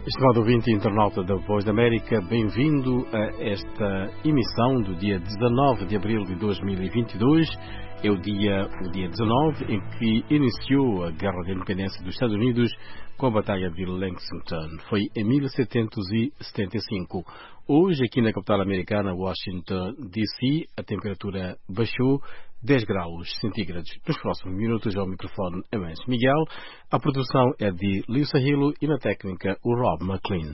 Estimado ouvinte e internauta da Voz da América, bem-vindo a esta emissão do dia 19 de abril de 2022. É o dia 19 em que iniciou a Guerra de Independência dos Estados Unidos com a Batalha de Lexington. Foi em 1775. Hoje, aqui na capital americana, Washington, D.C., a temperatura baixou 10 graus centígrados. Nos próximos minutos, ao microfone é mais Miguel. A produção é de Lisa Hilo e na técnica o Rob McLean.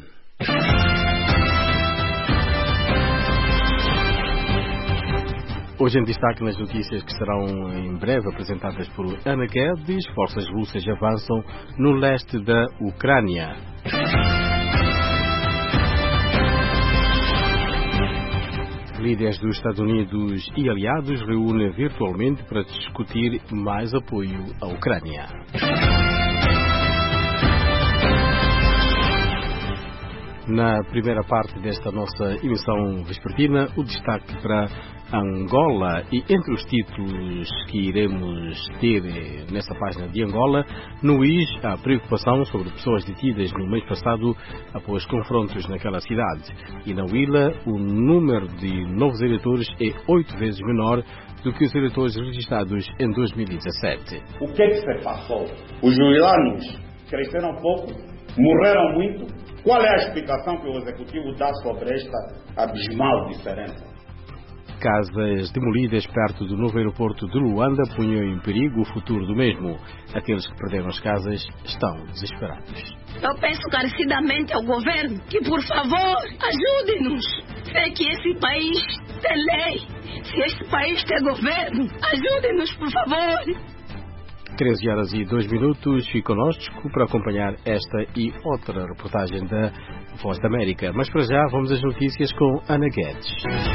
Hoje em destaque nas notícias que serão em breve apresentadas por Ana Guedes, forças russas avançam no leste da Ucrânia. Líderes dos Estados Unidos e aliados reúnem virtualmente para discutir mais apoio à Ucrânia. Na primeira parte desta nossa emissão vespertina, o destaque para Angola, e entre os títulos que iremos ter nessa página de Angola, no IS há preocupação sobre pessoas detidas no mês passado após confrontos naquela cidade, e na Huila o número de novos eleitores é 8 vezes menor do que os eleitores registrados em 2017. O que é que se passou? Os huilanos cresceram pouco, morreram muito. Qual é a explicação que o Executivo dá sobre esta abismal diferença? Casas demolidas perto do novo aeroporto de Luanda punham em perigo o futuro do mesmo. Aqueles que perderam as casas estão desesperados. Eu peço encarecidamente ao governo que, por favor, ajude-nos. Sei que esse país tem lei. Se este país tem governo, ajude-nos, por favor. 13 horas e 2 minutos, fique conosco para acompanhar esta e outra reportagem da Voz da América. Mas para já vamos às notícias com Ana Guedes.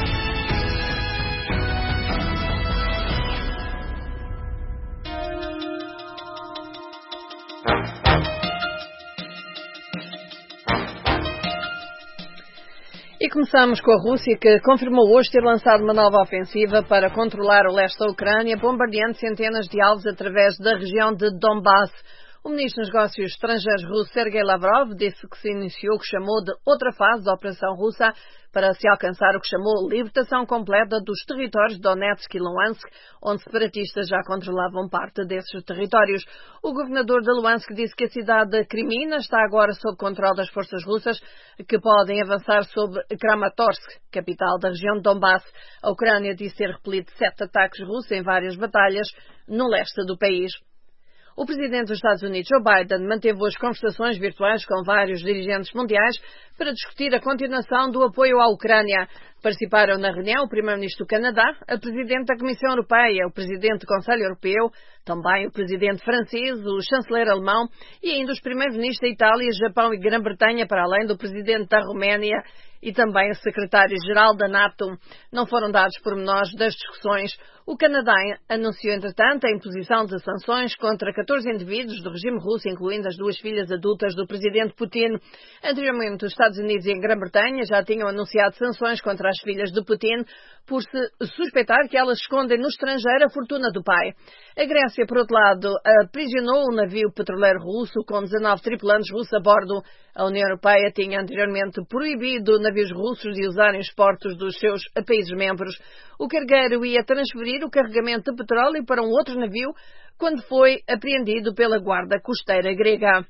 E começamos com a Rússia, que confirmou hoje ter lançado uma nova ofensiva para controlar o leste da Ucrânia, bombardeando centenas de alvos através da região de Donbass. O ministro dos Negócios Estrangeiros russo, Sergei Lavrov, disse que se iniciou o que chamou de outra fase da operação russa para se alcançar o que chamou libertação completa dos territórios de Donetsk e Luhansk, onde separatistas já controlavam parte desses territórios. O governador de Luhansk disse que a cidade de Crimina está agora sob controle das forças russas, que podem avançar sobre Kramatorsk, capital da região de Donbass. A Ucrânia disse ter repelido 7 ataques russos em várias batalhas no leste do país. O presidente dos Estados Unidos, Joe Biden, manteve hoje conversações virtuais com vários dirigentes mundiais para discutir a continuação do apoio à Ucrânia. Participaram na reunião o primeiro-ministro do Canadá, a presidente da Comissão Europeia, o presidente do Conselho Europeu, também o presidente francês, o chanceler alemão e ainda os primeiros-ministros da Itália, Japão e Grã-Bretanha, para além do presidente da Roménia e também o secretário-geral da NATO. Não foram dados pormenores das discussões. O Canadá anunciou, entretanto, a imposição de sanções contra 14 indivíduos do regime russo, incluindo as 2 filhas adultas do presidente Putin. Anteriormente, os Estados Unidos e a Grã-Bretanha já tinham anunciado sanções contra as filhas de Putin por se suspeitar que elas escondem no estrangeiro a fortuna do pai. A Grécia, por outro lado, aprisionou um navio petroleiro russo com 19 tripulantes russos a bordo. A União Europeia tinha anteriormente proibido navios russos de usarem os portos dos seus países membros. O cargueiro ia transferir o carregamento de petróleo para um outro navio quando foi apreendido pela guarda costeira grega.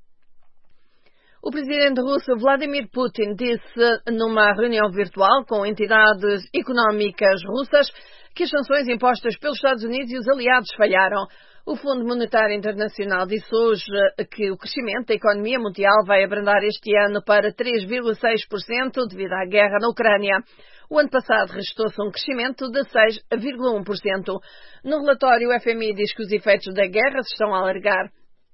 O presidente russo Vladimir Putin disse numa reunião virtual com entidades económicas russas que as sanções impostas pelos Estados Unidos e os aliados falharam. O Fundo Monetário Internacional disse hoje que o crescimento da economia mundial vai abrandar este ano para 3,6% devido à guerra na Ucrânia. O ano passado registrou-se um crescimento de 6,1%. No relatório, o FMI diz que os efeitos da guerra se estão a alargar.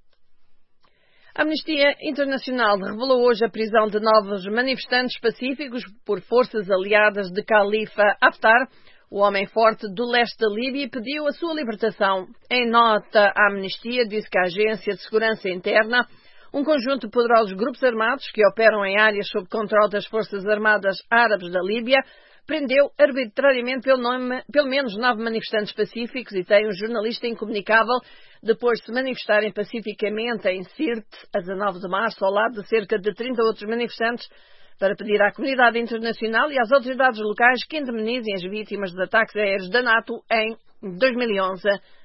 A Amnistia Internacional revelou hoje a prisão de novos manifestantes pacíficos por forças aliadas de Khalifa Haftar. O homem forte do leste da Líbia pediu a sua libertação. Em nota, a Amnistia disse que a Agência de Segurança Interna, um conjunto de poderosos grupos armados que operam em áreas sob controle das Forças Armadas Árabes da Líbia, prendeu arbitrariamente pelo menos 9 manifestantes pacíficos e tem um jornalista incomunicável depois de se manifestarem pacificamente em Sirte, a 19 de março, ao lado de cerca de 30 outros manifestantes, para pedir à comunidade internacional e às autoridades locais que indemnizem as vítimas dos ataques aéreos da NATO em 2011.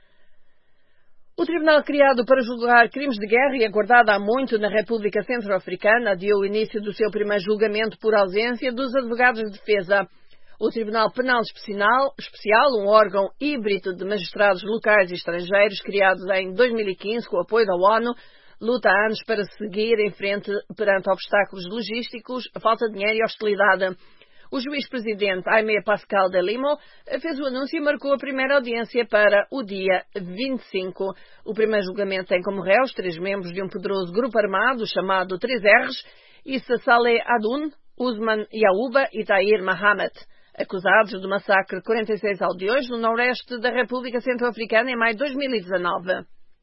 O tribunal criado para julgar crimes de guerra e aguardado há muito na República Centro-Africana adiou o início do seu primeiro julgamento por ausência dos advogados de defesa. O Tribunal Penal Especial, um órgão híbrido de magistrados locais e estrangeiros criado em 2015 com o apoio da ONU, luta há anos para seguir em frente perante obstáculos logísticos, falta de dinheiro e hostilidade. O juiz-presidente Aimé Pascal de Limo fez o anúncio e marcou a primeira audiência para o dia 25. O primeiro julgamento tem como réus 3 membros de um poderoso grupo armado chamado 3Rs, Issa Saleh Adoun, Usman Yauba e Tahir Mohamed, acusados do massacre de 46 aldeões no noroeste da República Centro-Africana em maio de 2019.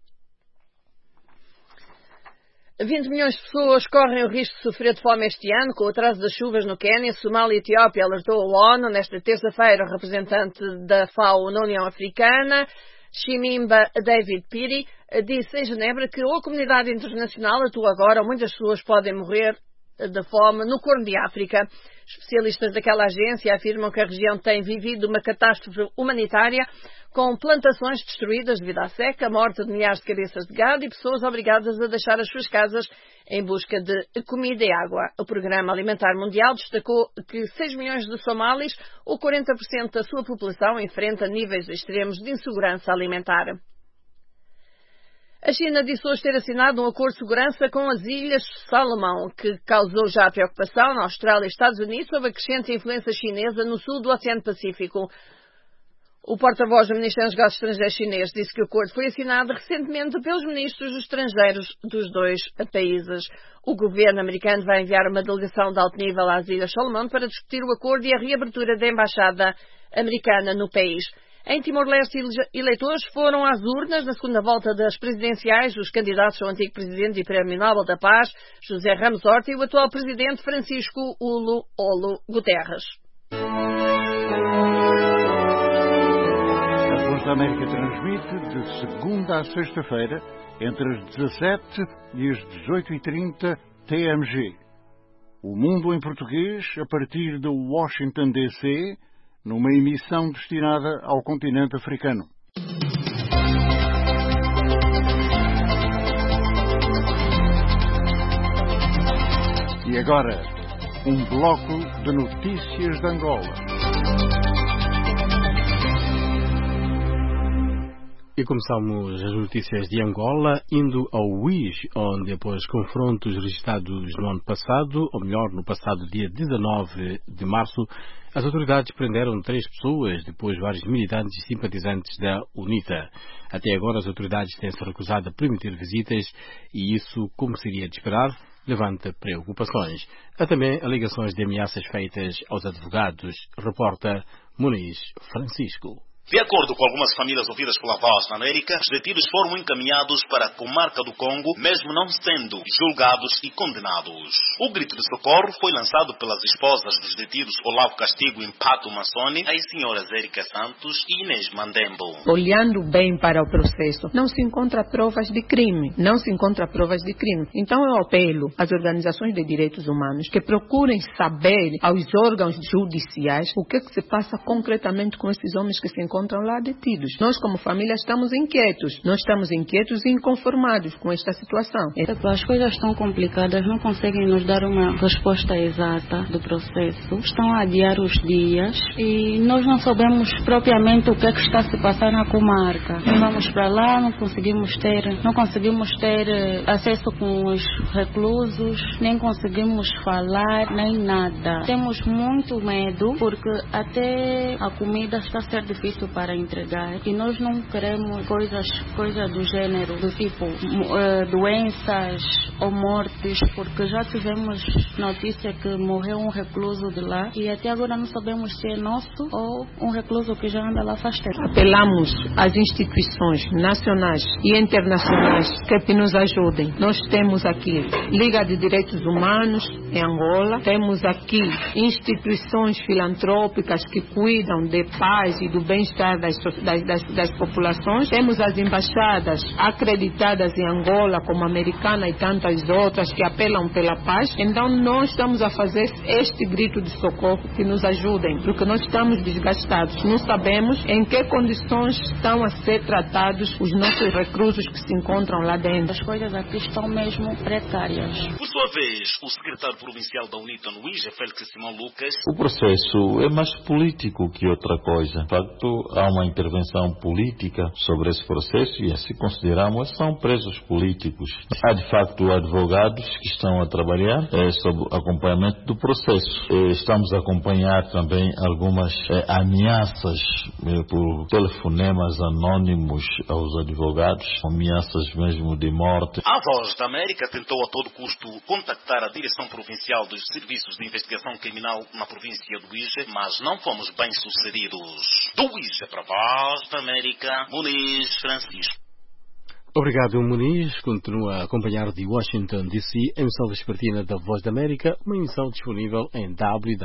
20 milhões de pessoas correm o risco de sofrer de fome este ano, com o atraso das chuvas no Quênia, Somália e Etiópia, alertou a ONU. Nesta terça-feira, o representante da FAO na União Africana, Chimimba David Piri, disse em Genebra que ou a comunidade internacional atua agora ou muitas pessoas podem morrer de fome no Corno de África. Especialistas daquela agência afirmam que a região tem vivido uma catástrofe humanitária com plantações destruídas devido à seca, morte de milhares de cabeças de gado e pessoas obrigadas a deixar as suas casas em busca de comida e água. O Programa Alimentar Mundial destacou que 6 milhões de somalis, ou 40% da sua população, enfrenta níveis extremos de insegurança alimentar. A China disse hoje ter assinado um acordo de segurança com as Ilhas Salomão, que causou já preocupação na Austrália e Estados Unidos sobre a crescente influência chinesa no sul do Oceano Pacífico. O porta-voz do Ministério dos Negócios Estrangeiros chinês disse que o acordo foi assinado recentemente pelos ministros dos estrangeiros dos dois países. O governo americano vai enviar uma delegação de alto nível às Ilhas Salomão para discutir o acordo e a reabertura da embaixada americana no país. Em Timor-Leste, eleitores foram às urnas na segunda volta das presidenciais. Os candidatos são o antigo presidente e Prémio Nobel da Paz, José Ramos Horta, e o atual presidente Francisco Olo Guterres. A Voz da América transmite de segunda a sexta-feira, entre as 17 e as 18h30 TMG. O Mundo em Português, a partir de Washington, D.C., numa emissão destinada ao continente africano. E agora, um bloco de notícias de Angola. E começamos as notícias de Angola indo ao UIS, onde após confrontos registrados no ano passado, ou melhor, no passado dia 19 de março, as autoridades prenderam 3 pessoas, depois vários militantes e simpatizantes da UNITA. Até agora as autoridades têm-se recusado a permitir visitas e isso, como seria de esperar, levanta preocupações. Há também alegações de ameaças feitas aos advogados, reporta Muniz Francisco. De acordo com algumas famílias ouvidas pela Voz da América, os detidos foram encaminhados para a comarca do Congo, mesmo não sendo julgados e condenados. O grito de socorro foi lançado pelas esposas dos detidos Olavo Castigo e Mpato Mansoni, as senhoras Érica Santos e Inês Mandembo. Olhando bem para o processo, não se encontra provas de crime. Então eu apelo às organizações de direitos humanos que procurem saber aos órgãos judiciais o que se passa concretamente com esses homens que se encontram lá detidos. Nós, como família, estamos inquietos. Nós estamos inquietos e inconformados com esta situação. As coisas estão complicadas, não conseguem nos dar uma resposta exata do processo. Estão a adiar os dias e nós não sabemos propriamente o que é que está a se passar na comarca. Vamos para lá, não conseguimos ter acesso com os reclusos, nem conseguimos falar, nem nada. Temos muito medo porque até a comida está a ser difícil para entregar e nós não queremos coisas do gênero, do tipo doenças ou mortes, porque já tivemos notícia que morreu um recluso de lá e até agora não sabemos se é nosso ou um recluso que já anda lá faz tempo. Apelamos às instituições nacionais e internacionais que nos ajudem. Nós temos aqui Liga de Direitos Humanos em Angola, temos aqui instituições filantrópicas que cuidam de paz e do bem-estar bem-estar das populações. Temos as embaixadas acreditadas em Angola, como a americana e tantas outras, que apelam pela paz. Então nós estamos a fazer este grito de socorro, que nos ajudem, porque nós estamos desgastados. Não sabemos em que condições estão a ser tratados os nossos reclusos que se encontram lá dentro. As coisas aqui estão mesmo precárias. Por sua vez, o secretário provincial da UNITA no IJA, Félix Simão Lucas. O processo é mais político que outra coisa. De facto, há uma intervenção política sobre esse processo e, se considerarmos, são presos políticos. Há, de facto, advogados que estão a trabalhar sob o acompanhamento do processo. Estamos a acompanhar também algumas ameaças por telefonemas anónimos aos advogados, ameaças mesmo de morte. A Voz da América tentou a todo custo contactar a Direção Provincial dos Serviços de Investigação Criminal na província do IJA, mas não fomos bem sucedidos. Do IJA para a Voz da América, Muniz Francisco. Obrigado, Muniz. Continua a acompanhar de Washington, D.C., a emissão vespertina da Voz da América, uma emissão disponível em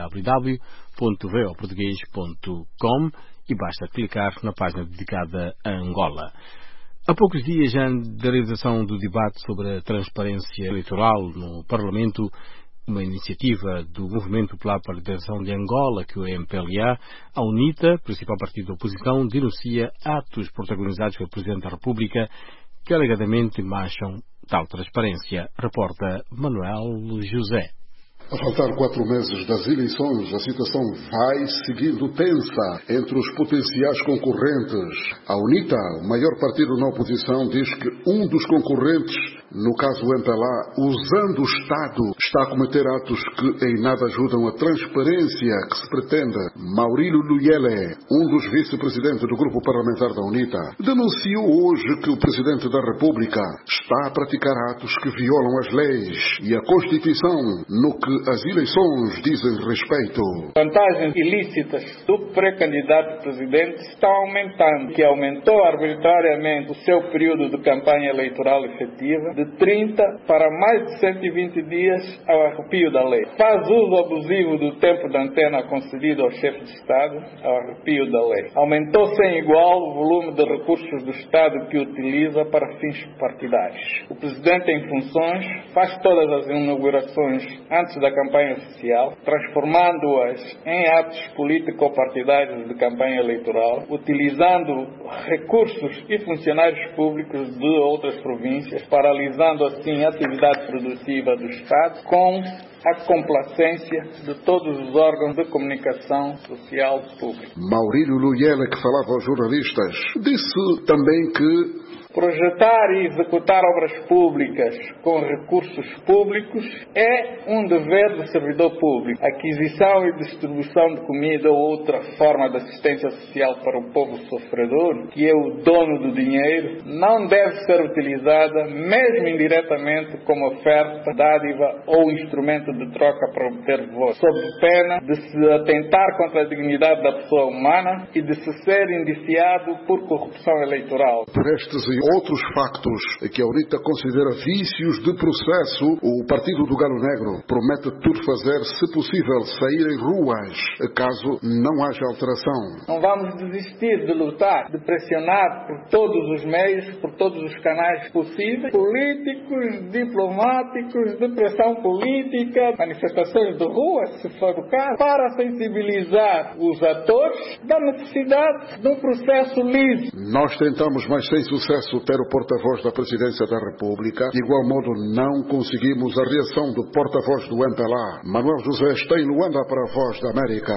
www.voportugues.com e basta clicar na página dedicada a Angola. Há poucos dias já da realização do debate sobre a transparência eleitoral no Parlamento, uma iniciativa do Movimento pela Libertação de Angola, que é o MPLA, a UNITA, principal partido da oposição, denuncia atos protagonizados pelo Presidente da República que alegadamente mancham tal transparência. Reporta Manuel José. A faltar 4 meses das eleições, a situação vai seguindo tensa entre os potenciais concorrentes. A UNITA, o maior partido na oposição, diz que um dos concorrentes, no caso o MPLA, usando o Estado, está a cometer atos que em nada ajudam a transparência que se pretende. Maurílio Luyele, um dos vice-presidentes do grupo parlamentar da UNITA, denunciou hoje que o Presidente da República está a praticar atos que violam as leis e a Constituição no que as eleições dizem respeito. Vantagens ilícitas do pré-candidato presidente estão aumentando, que aumentou arbitrariamente o seu período de campanha eleitoral efetiva de 30 para mais de 120 dias ao arrepio da lei. Faz uso abusivo do tempo de antena concedido ao chefe de Estado ao arrepio da lei. Aumentou sem igual o volume de recursos do Estado que utiliza para fins partidários. O presidente em funções faz todas as inaugurações antes da campanha oficial, transformando-as em atos político-partidários de campanha eleitoral, utilizando recursos e funcionários públicos de outras províncias, paralisando assim a atividade produtiva do Estado, com a complacência de todos os órgãos de comunicação social pública. Maurílio Luyele, que falava aos jornalistas, disse também que projetar e executar obras públicas com recursos públicos é um dever do servidor público. Aquisição e distribuição de comida ou outra forma de assistência social para o povo sofredor, que é o dono do dinheiro, não deve ser utilizada, mesmo indiretamente, como oferta, dádiva ou instrumento de troca para obter votos, sob pena de se atentar contra a dignidade da pessoa humana e de se ser indiciado por corrupção eleitoral. Por estes e outros factos que a UNITA considera vícios de processo, o Partido do Galo Negro promete tudo fazer, se possível, sair em ruas, caso não haja alteração. Não vamos desistir de lutar, de pressionar por todos os meios, por todos os canais possíveis, políticos, diplomáticos, de pressão política, manifestações de rua, se for o caso, para sensibilizar os atores da necessidade de um processo livre. Nós tentamos, mas sem sucesso, ter o porta-voz da Presidência da República. De igual modo, não conseguimos a reação do porta-voz do MPLA. Manuel José está em Luanda para a Voz da América.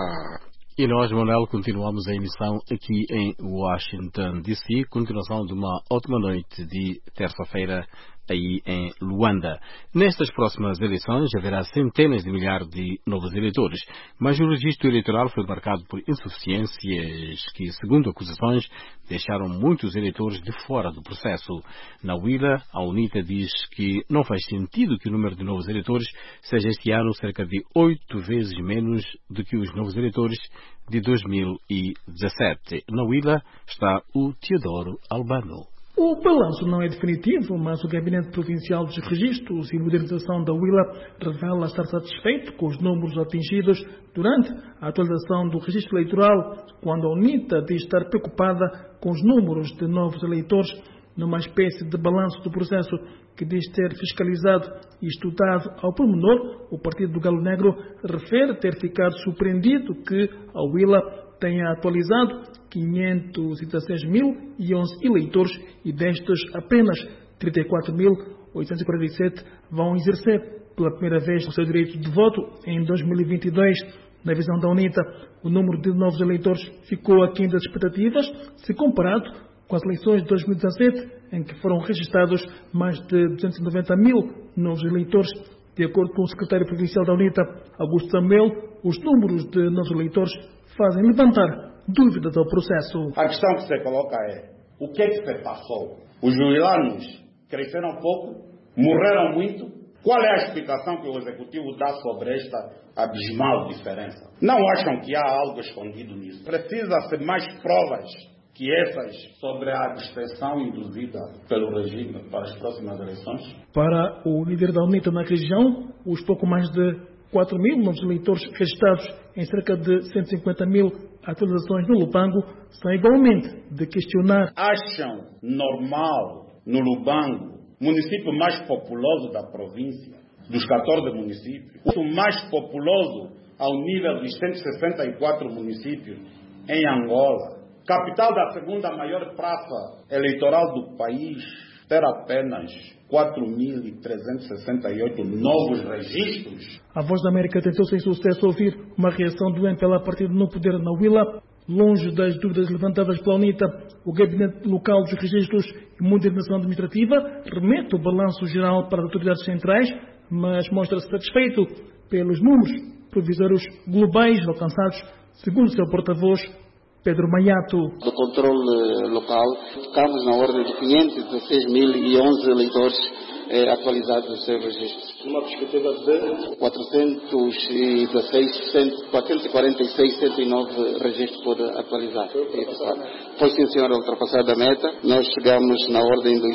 E nós, Manuel, continuamos a emissão aqui em Washington, D.C., continuação de uma ótima noite de terça-feira aí em Luanda. Nestas próximas eleições haverá centenas de milhares de novos eleitores, mas o registro eleitoral foi marcado por insuficiências que, segundo acusações, deixaram muitos eleitores de fora do processo. Na Huila, a UNITA diz que não faz sentido que o número de novos eleitores seja este ano cerca de 8 vezes menos do que os novos eleitores de 2017. Na Huila está o Teodoro Albano. O balanço não é definitivo, mas o Gabinete Provincial dos Registros e Modernização da Huila revela estar satisfeito com os números atingidos durante a atualização do registro eleitoral, quando a UNITA diz estar preocupada com os números de novos eleitores, numa espécie de balanço do processo que diz ter fiscalizado e estudado ao pormenor. O Partido do Galo Negro refere ter ficado surpreendido que a Huila tenha atualizado 516.011 eleitores e destes apenas 34.847 vão exercer pela primeira vez o seu direito de voto em 2022. Na visão da UNITA, o número de novos eleitores ficou aquém das expectativas, se comparado com as eleições de 2017, em que foram registrados mais de 290.000 novos eleitores. De acordo com o secretário provincial da UNITA, Augusto Samuel, os números de novos eleitores fazem levantar dúvidas ao processo. A questão que você coloca é: o que é que se passou? Os juilanos cresceram pouco, morreram muito. Qual é a explicação que o Executivo dá sobre esta abismal diferença? Não acham que há algo escondido nisso? Precisa-se mais provas que essas sobre a abstenção induzida pelo regime para as próximas eleições? Para o líder da UNITA na região, os pouco mais de 4.000 novos eleitores registrados em cerca de 150.000 atualizações no Lubango são igualmente de questionar. Acham normal no Lubango, município mais populoso da província, dos 14 municípios, o mais populoso ao nível dos 164 municípios em Angola, capital da segunda maior praça eleitoral do país, ter apenas 4.368 novos registros? A Voz da América tentou sem sucesso ouvir uma reação do MPLA partido no poder na Huila. Longe das dúvidas levantadas pela UNITA, o Gabinete Local dos Registros e Modernização Administrativa remete o balanço geral para as autoridades centrais, mas mostra-se satisfeito pelos números provisórios globais alcançados, segundo seu porta-voz, Pedro Maiato. Do controle local, ficamos na ordem de 516.011 eleitores atualizados nos seus registros. Uma perspectiva de 446.109 registros por atualizar. Foi sim, senhora, ultrapassada a meta. Nós chegamos na ordem dos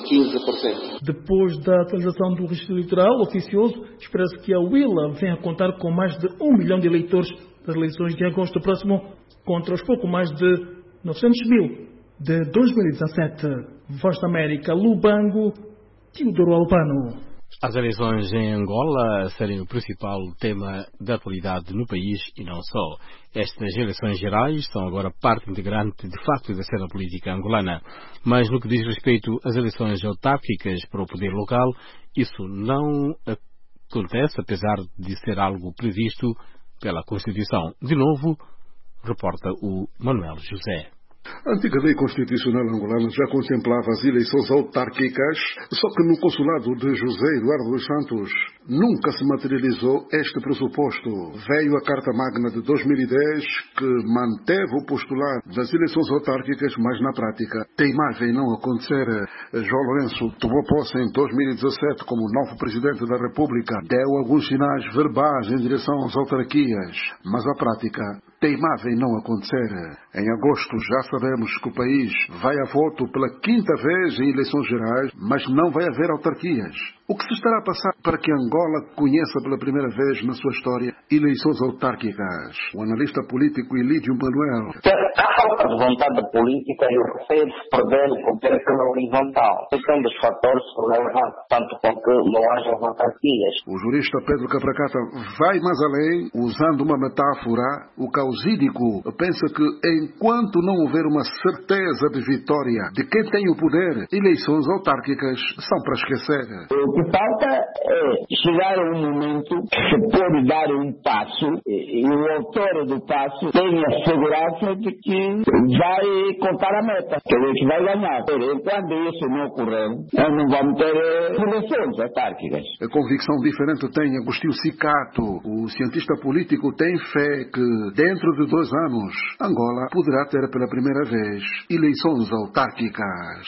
115%. Depois da atualização do registro eleitoral oficioso, espera-se que a Huila venha a contar com mais de 1 milhão de eleitores das eleições de agosto próximo, contra os pouco mais de 900.000 de 2017. Voz da América, Lubango, Teodoro Albano. As eleições em Angola serem o principal tema da atualidade no país e não só. Estas eleições gerais são agora parte integrante, de facto, da cena política angolana. Mas no que diz respeito às eleições autárquicas para o poder local, isso não acontece, apesar de ser algo previsto pela Constituição. De novo, reporta o Manuel José. A antiga lei constitucional angolana já contemplava as eleições autárquicas, só que no consulado de José Eduardo dos Santos nunca se materializou este pressuposto. Veio a Carta Magna de 2010 que manteve o postulado das eleições autárquicas, mas na prática teimava em não acontecer. João Lourenço tomou posse em 2017 como novo presidente da República, deu alguns sinais verbais em direção às autarquias, mas a prática teimava em não acontecer. Em agosto já sabemos que o país vai a voto pela 5ª vez em eleições gerais, mas não vai haver autarquias. O que se estará a passar para que Angola conheça pela primeira vez na sua história eleições autárquicas? O analista político Elídio Manuel. A falta de vontade política e o receio de se perder o contexto horizontal. Esse é um dos fatores que levam tanto com que não haja autarquias. O jurista Pedro Capracata vai mais além, usando uma metáfora, o causídico pensa que enquanto não houver uma certeza de vitória de quem tem o poder, eleições autárquicas são para esquecer. O que falta é chegar a um momento que se pode dar um passo e o autor do passo tem a segurança de que vai contar a meta, quer dizer, que vai ganhar. Quando isso não ocorrer, nós não vamos ter eleições autárquicas. A convicção diferente tem Agostinho Cicato. O cientista político tem fé que dentro de 2 anos Angola poderá ter pela primeira vez eleições autárquicas.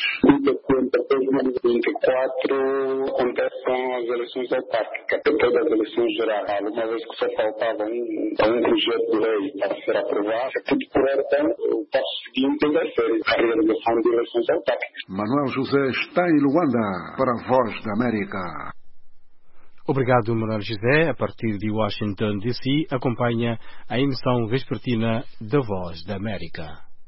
2024 acontecem as eleições autárquicas, depois das eleições gerais, uma vez que só faltava um projeto de lei para ser aprovado, tudo por então, o passo seguinte vai ser a realização de eleições autárquicas. Manuel José está em Luanda para a Voz da América. Obrigado, Manuel José. A partir de Washington, D.C., acompanha a emissão vespertina da Voz da América.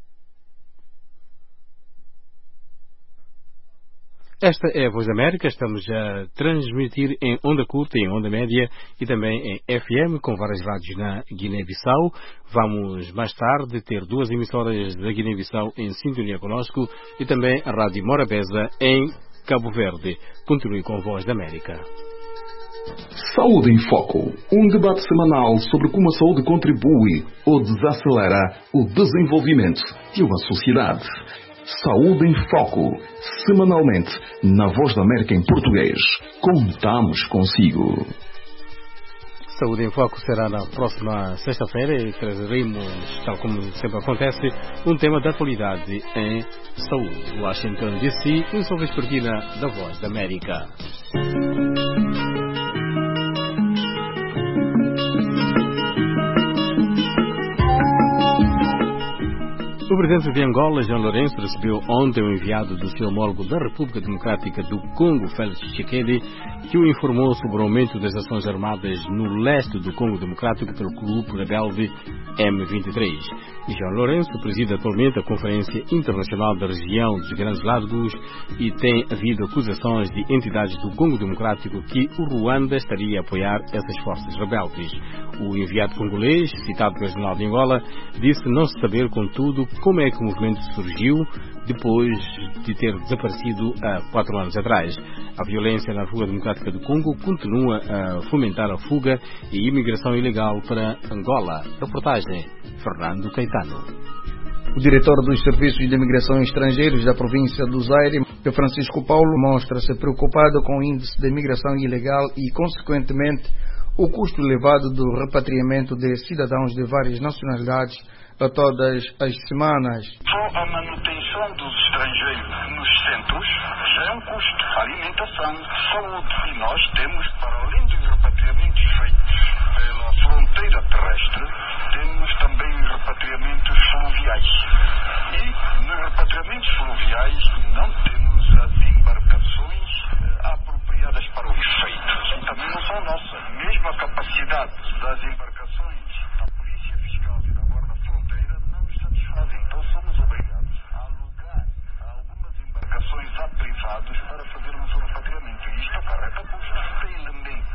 Esta é a Voz da América. Estamos a transmitir em onda curta, em onda média e também em FM, com várias rádios na Guiné-Bissau. Vamos mais tarde ter 2 emissoras da Guiné-Bissau em sintonia conosco e também a Rádio Morabeza em Cabo Verde. Continue com a Voz da América. Saúde em Foco, um debate semanal sobre como a saúde contribui ou desacelera o desenvolvimento de uma sociedade. Saúde em Foco, semanalmente na Voz da América em português. Contamos consigo. Saúde em Foco será na próxima sexta-feira e trazeremos, tal como sempre acontece, um tema da atualidade em saúde. Washington, D.C., emissão vespertina da Voz da América. O presidente de Angola, João Lourenço, recebeu ontem o enviado do seu homólogo da República Democrática do Congo, Félix Tshisekedi, que o informou sobre o aumento das ações armadas no leste do Congo Democrático pelo grupo rebelde M23. E João Lourenço preside atualmente a Conferência Internacional da Região dos Grandes Lagos e tem havido acusações de entidades do Congo Democrático que o Ruanda estaria a apoiar essas forças rebeldes. O enviado congolês, citado pelo Jornal de Angola, disse não se saber, contudo, como é que o movimento surgiu depois de ter desaparecido há 4 anos atrás. A violência na República Democrática do Congo continua a fomentar a fuga e imigração ilegal para Angola. Reportagem Fernando Caetano. O diretor dos Serviços de Imigração Estrangeiros da província do Zaire, Francisco Paulo, mostra-se preocupado com o índice de imigração ilegal e, consequentemente, o custo elevado do repatriamento de cidadãos de várias nacionalidades a todas as semanas. A manutenção dos estrangeiros nos centros já é um custo. Alimentação, saúde. E nós temos, para além dos repatriamentos feitos pela fronteira terrestre, temos também os repatriamentos fluviais. E nos repatriamentos fluviais não temos as embarcações apropriadas para o efeito. E também não são nossas. Mesmo a capacidade das embarcações da Polícia Fiscal e da Guarda Fronteira não nos satisfazem. Então somos obrigados a alugar algumas embarcações a privados para fazermos o repatriamento. E isto acarreta custos. Este elemento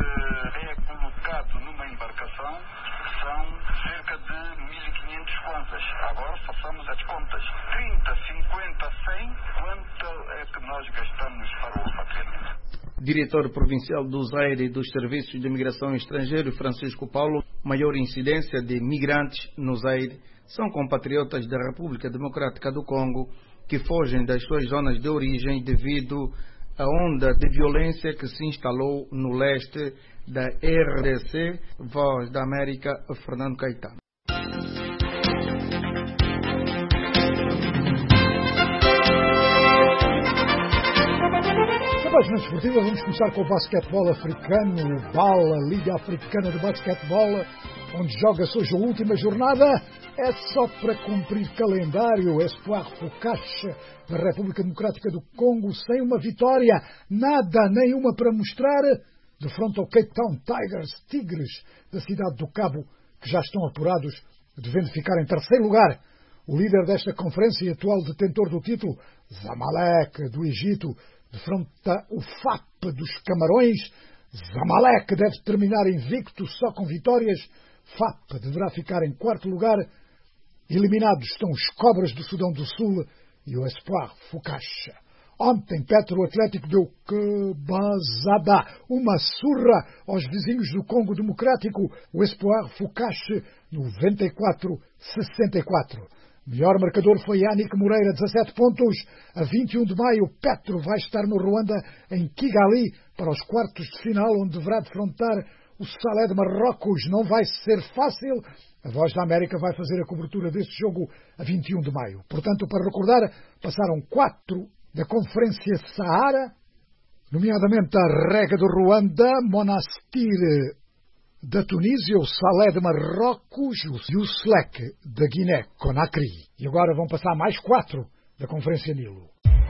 que é colocado numa embarcação são cerca de 1.500 kwanzas. Agora façamos as contas. 30, 50, 100, quanto é que nós gastamos para o repatriamento? Diretor provincial do Zaire e dos Serviços de Imigração Estrangeiro, Francisco Paulo, maior incidência de migrantes no Zaire são compatriotas da República Democrática do Congo que fogem das suas zonas de origem devido à onda de violência que se instalou no leste da RDC. Voz da América, Fernando Caetano. Na página esportiva vamos começar com o basquetebol africano, o BAL, a Liga Africana de Basquetebol, onde joga-se hoje a última jornada. É só para cumprir calendário. O Espoir Fukash, da República Democrática do Congo, sem uma vitória, nada, nenhuma para mostrar, de frente ao Cape Town Tigres, da cidade do Cabo, que já estão apurados, devendo ficar em terceiro lugar. O líder desta conferência e atual detentor do título, Zamalek, do Egito, defronta o FAP dos Camarões. Zamalek deve terminar invicto só com vitórias. FAP deverá ficar em quarto lugar. Eliminados estão os Cobras do Sudão do Sul e o Espoir Fukash. Ontem, Petro Atlético deu cabazada, uma surra aos vizinhos do Congo Democrático, o Espoir Fukash, 94-64. Melhor marcador foi Yannick Moreira, 17 pontos. A 21 de maio, Petro vai estar no Ruanda, em Kigali, para os quartos de final, onde deverá defrontar o Salé de Marrocos. Não vai ser fácil. A Voz da América vai fazer a cobertura deste jogo a 21 de maio. Portanto, para recordar, passaram 4 da Conferência Sahara, nomeadamente a Rega do Ruanda, Monastir da Tunísia, o Salé de Marrocos e o Slek da Guiné-Conakry. E agora vão passar mais 4 da Conferência Nilo.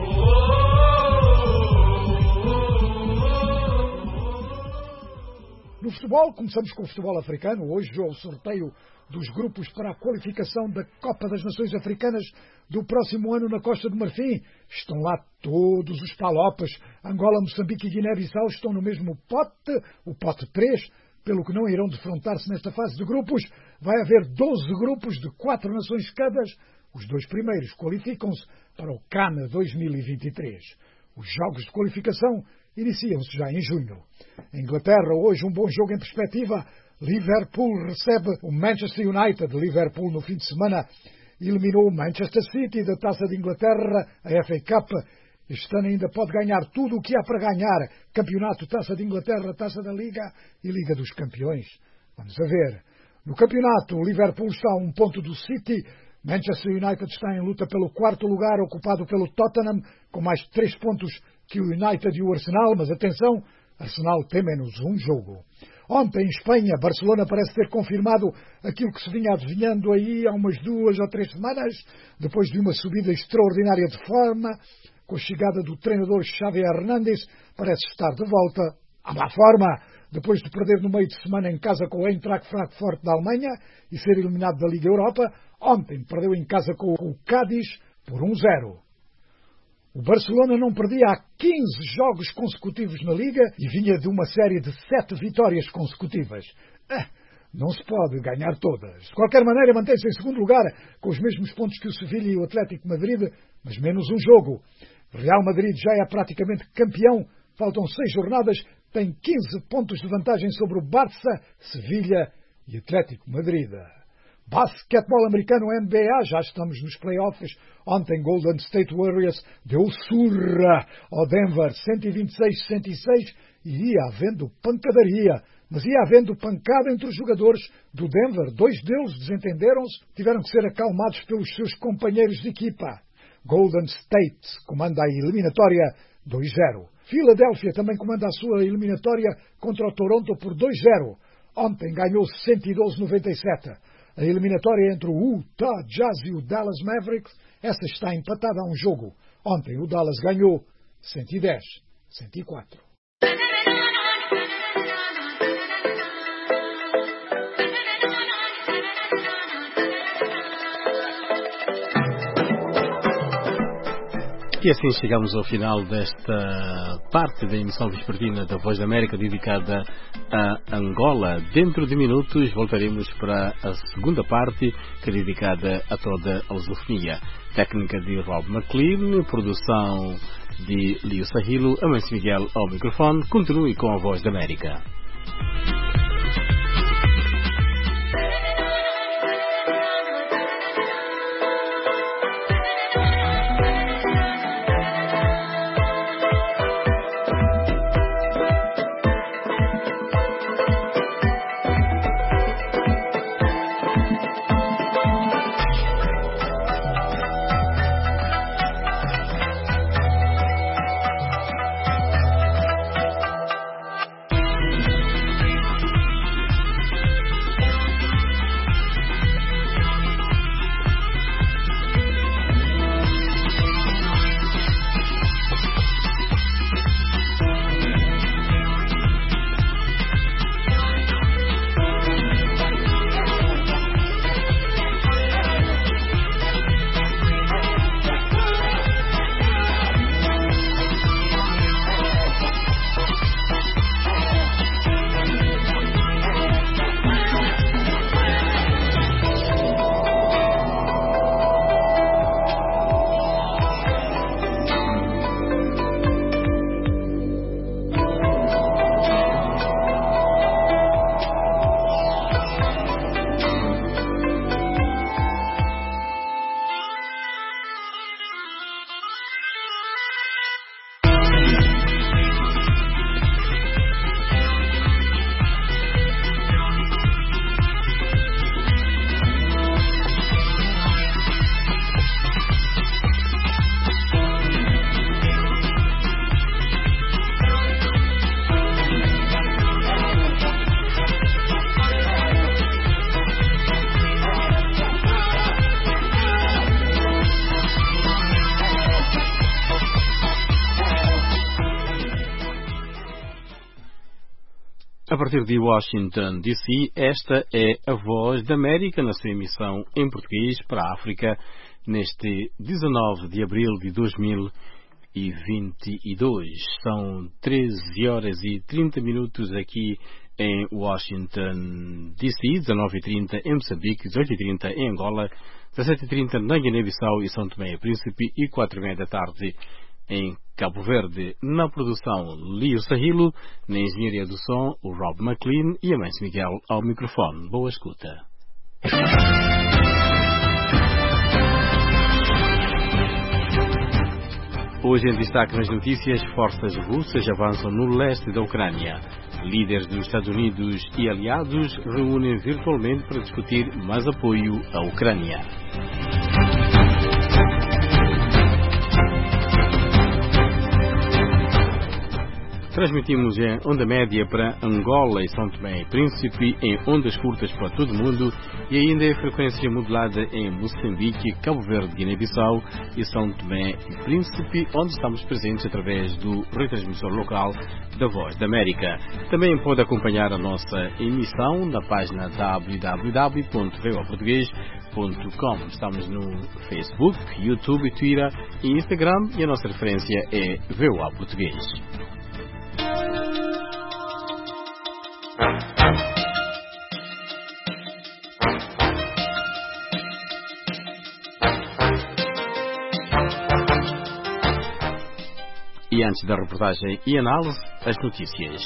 No futebol, começamos com o futebol africano. Hoje é o sorteio dos grupos para a qualificação da Copa das Nações Africanas do próximo ano na Costa do Marfim. Estão lá todos os palopas. Angola, Moçambique e Guiné-Bissau estão no mesmo pote, o pote 3, pelo que não irão defrontar-se nesta fase de grupos. Vai haver 12 grupos de 4 nações cada. Os 2 primeiros qualificam-se para o CAN 2023. Os jogos de qualificação iniciam-se já em junho. Em Inglaterra, hoje um bom jogo em perspectiva. Liverpool recebe o Manchester United. Liverpool, no fim de semana, eliminou o Manchester City da Taça de Inglaterra, a FA Cup. Este ano ainda pode ganhar tudo o que há para ganhar. Campeonato, Taça de Inglaterra, Taça da Liga e Liga dos Campeões. Vamos a ver. No campeonato, o Liverpool está a 1 ponto do City. Manchester United está em luta pelo 4º lugar, ocupado pelo Tottenham, com mais 3 pontos que o United e o Arsenal. Mas atenção, Arsenal tem menos um jogo. Ontem, em Espanha, Barcelona parece ter confirmado aquilo que se vinha adivinhando aí há umas 2 ou 3 semanas, depois de uma subida extraordinária de forma. Com a chegada do treinador Xavi Hernández, parece estar de volta à má forma, depois de perder no meio de semana em casa com o Eintracht Frankfurt da Alemanha e ser eliminado da Liga Europa. Ontem perdeu em casa com o Cádiz por 1-0. O Barcelona não perdia há 15 jogos consecutivos na Liga e vinha de uma série de 7 vitórias consecutivas. Não se pode ganhar todas. De qualquer maneira, mantém-se em segundo lugar, com os mesmos pontos que o Sevilha e o Atlético de Madrid, mas menos um jogo. Real Madrid já é praticamente campeão, faltam 6 jornadas, tem 15 pontos de vantagem sobre o Barça, Sevilha e Atlético de Madrid. Basquetebol americano NBA, já estamos nos playoffs. Ontem Golden State Warriors deu surra ao Denver 126-106 e ia havendo pancadaria. Mas ia havendo pancada entre os jogadores do Denver. 2 deles desentenderam-se, tiveram que ser acalmados pelos seus companheiros de equipa. Golden State comanda a eliminatória 2-0. Filadélfia também comanda a sua eliminatória contra o Toronto por 2-0. Ontem ganhou 112-97. A eliminatória entre o Utah Jazz e o Dallas Mavericks, essa está empatada a um jogo. Ontem o Dallas ganhou 110-104. E assim chegamos ao final desta parte da emissão vespertina da Voz da América dedicada a Angola. Dentro de minutos voltaremos para a segunda parte, que é dedicada a toda a lusofonia. Técnica de Rob McLean, produção de Lio Sahilo, Amancio Miguel ao microfone. Continue com a Voz da América. partir de Washington, D.C., esta é a Voz da América na sua emissão em português para a África neste 19 de abril de 2022. São 13 horas e 30 minutos aqui em Washington, D.C., 19h30 em Moçambique, 18h30 em Angola, 17h30 na Guiné-Bissau e São Tomé e Príncipe e 4h30 da tarde em Cabo Verde. Na produção, Lío Sahilo, na engenharia do som, o Rob McLean e a Mãe Miguel ao microfone. Boa escuta. Hoje em destaque nas notícias, forças russas avançam no leste da Ucrânia. Líderes dos Estados Unidos e aliados reúnem virtualmente para discutir mais apoio à Ucrânia. Transmitimos em onda média para Angola e São Tomé e Príncipe, em ondas curtas para todo o mundo e ainda em frequência modulada em Moçambique, Cabo Verde, Guiné-Bissau e São Tomé e Príncipe, onde estamos presentes através do retransmissor local da Voz da América. Também pode acompanhar a nossa emissão na página www.voaportugues.com. Estamos no Facebook, YouTube, Twitter e Instagram e a nossa referência é VOA Português. E antes da reportagem e análise, as notícias.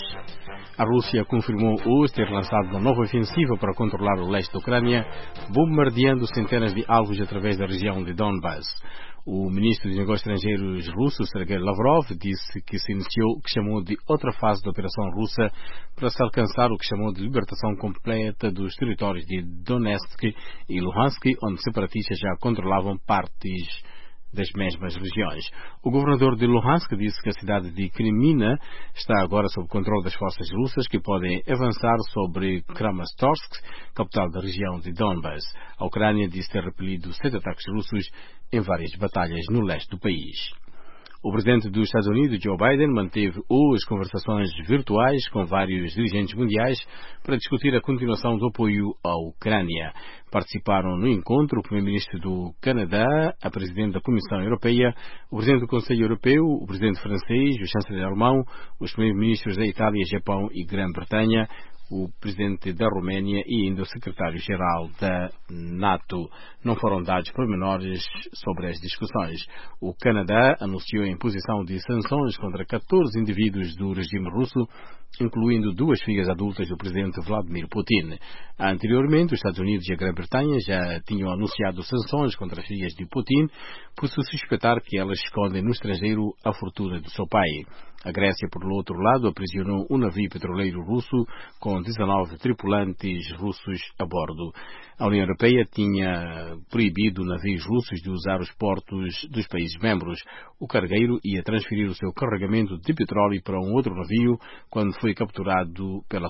A Rússia confirmou hoje ter lançado uma nova ofensiva para controlar o leste da Ucrânia, bombardeando centenas de alvos através da região de Donbass. O ministro dos Negócios Estrangeiros russo, Sergei Lavrov, disse que se iniciou o que chamou de outra fase da operação russa para se alcançar o que chamou de libertação completa dos territórios de Donetsk e Luhansk, onde separatistas já controlavam partes das mesmas regiões. O governador de Luhansk disse que a cidade de Kremina está agora sob controle das forças russas, que podem avançar sobre Kramatorsk, capital da região de Donbass. A Ucrânia disse ter repelido 7 ataques russos em várias batalhas no leste do país. O presidente dos Estados Unidos, Joe Biden, manteve hoje conversações virtuais com vários dirigentes mundiais para discutir a continuação do apoio à Ucrânia. Participaram no encontro o primeiro-ministro do Canadá, a presidente da Comissão Europeia, o presidente do Conselho Europeu, o presidente francês, o chanceler alemão, os primeiros-ministros da Itália, Japão e Grã-Bretanha, o presidente da Roménia e ainda o secretário-geral da NATO. Não foram dados pormenores sobre as discussões. O Canadá anunciou a imposição de sanções contra 14 indivíduos do regime russo, incluindo 2 filhas adultas do presidente Vladimir Putin. Anteriormente, os Estados Unidos e a Grã-Bretanha já tinham anunciado sanções contra as filhas de Putin por se suspeitar que elas escondem no estrangeiro a fortuna do seu pai. A Grécia, por outro lado, aprisionou um navio petroleiro russo com 19 tripulantes russos a bordo. A União Europeia tinha proibido navios russos de usar os portos dos países membros. O cargueiro ia transferir o seu carregamento de petróleo para um outro navio quando foi capturado pela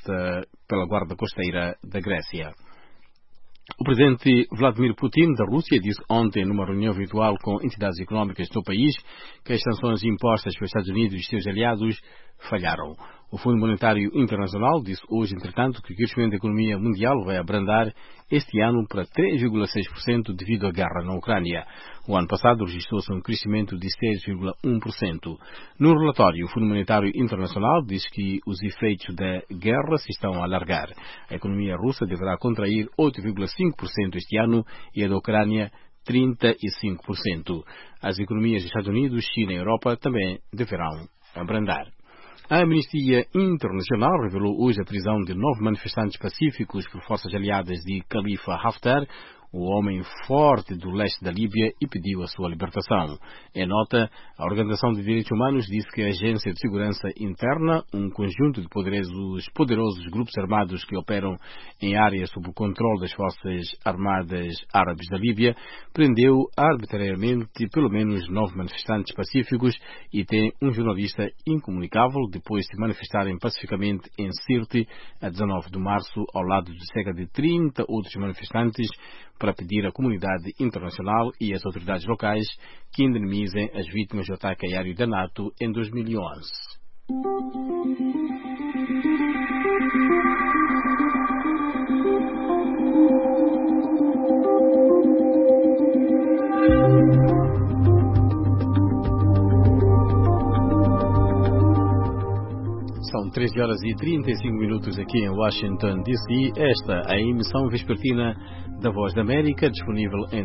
guarda costeira da Grécia. O presidente Vladimir Putin da Rússia disse ontem numa reunião virtual com entidades económicas do país que as sanções impostas pelos Estados Unidos e seus aliados falharam. O Fundo Monetário Internacional disse hoje, entretanto, que o crescimento da economia mundial vai abrandar este ano para 3,6% devido à guerra na Ucrânia. O ano passado registrou-se um crescimento de 6,1%. No relatório, o Fundo Monetário Internacional diz que os efeitos da guerra se estão a alargar. A economia russa deverá contrair 8,5% este ano e a da Ucrânia 35%. As economias dos Estados Unidos, China e Europa também deverão abrandar. A Amnistia Internacional revelou hoje a prisão de 9 manifestantes pacíficos por forças aliadas de Khalifa Haftar, o homem forte do leste da Líbia, e pediu a sua libertação. Em nota, a Organização de Direitos Humanos disse que a Agência de Segurança Interna, um conjunto de poderosos grupos armados que operam em áreas sob o controle das Forças Armadas Árabes da Líbia, prendeu arbitrariamente pelo menos 9 manifestantes pacíficos e tem um jornalista incomunicável depois de se manifestarem pacificamente em Sirte a 19 de março, ao lado de cerca de 30 outros manifestantes, para pedir à comunidade internacional e às autoridades locais que indemnizem as vítimas do ataque aéreo da NATO em 2011. São 13 horas e 35 minutos aqui em Washington, D.C. Esta é a emissão vespertina da Voz da América, disponível em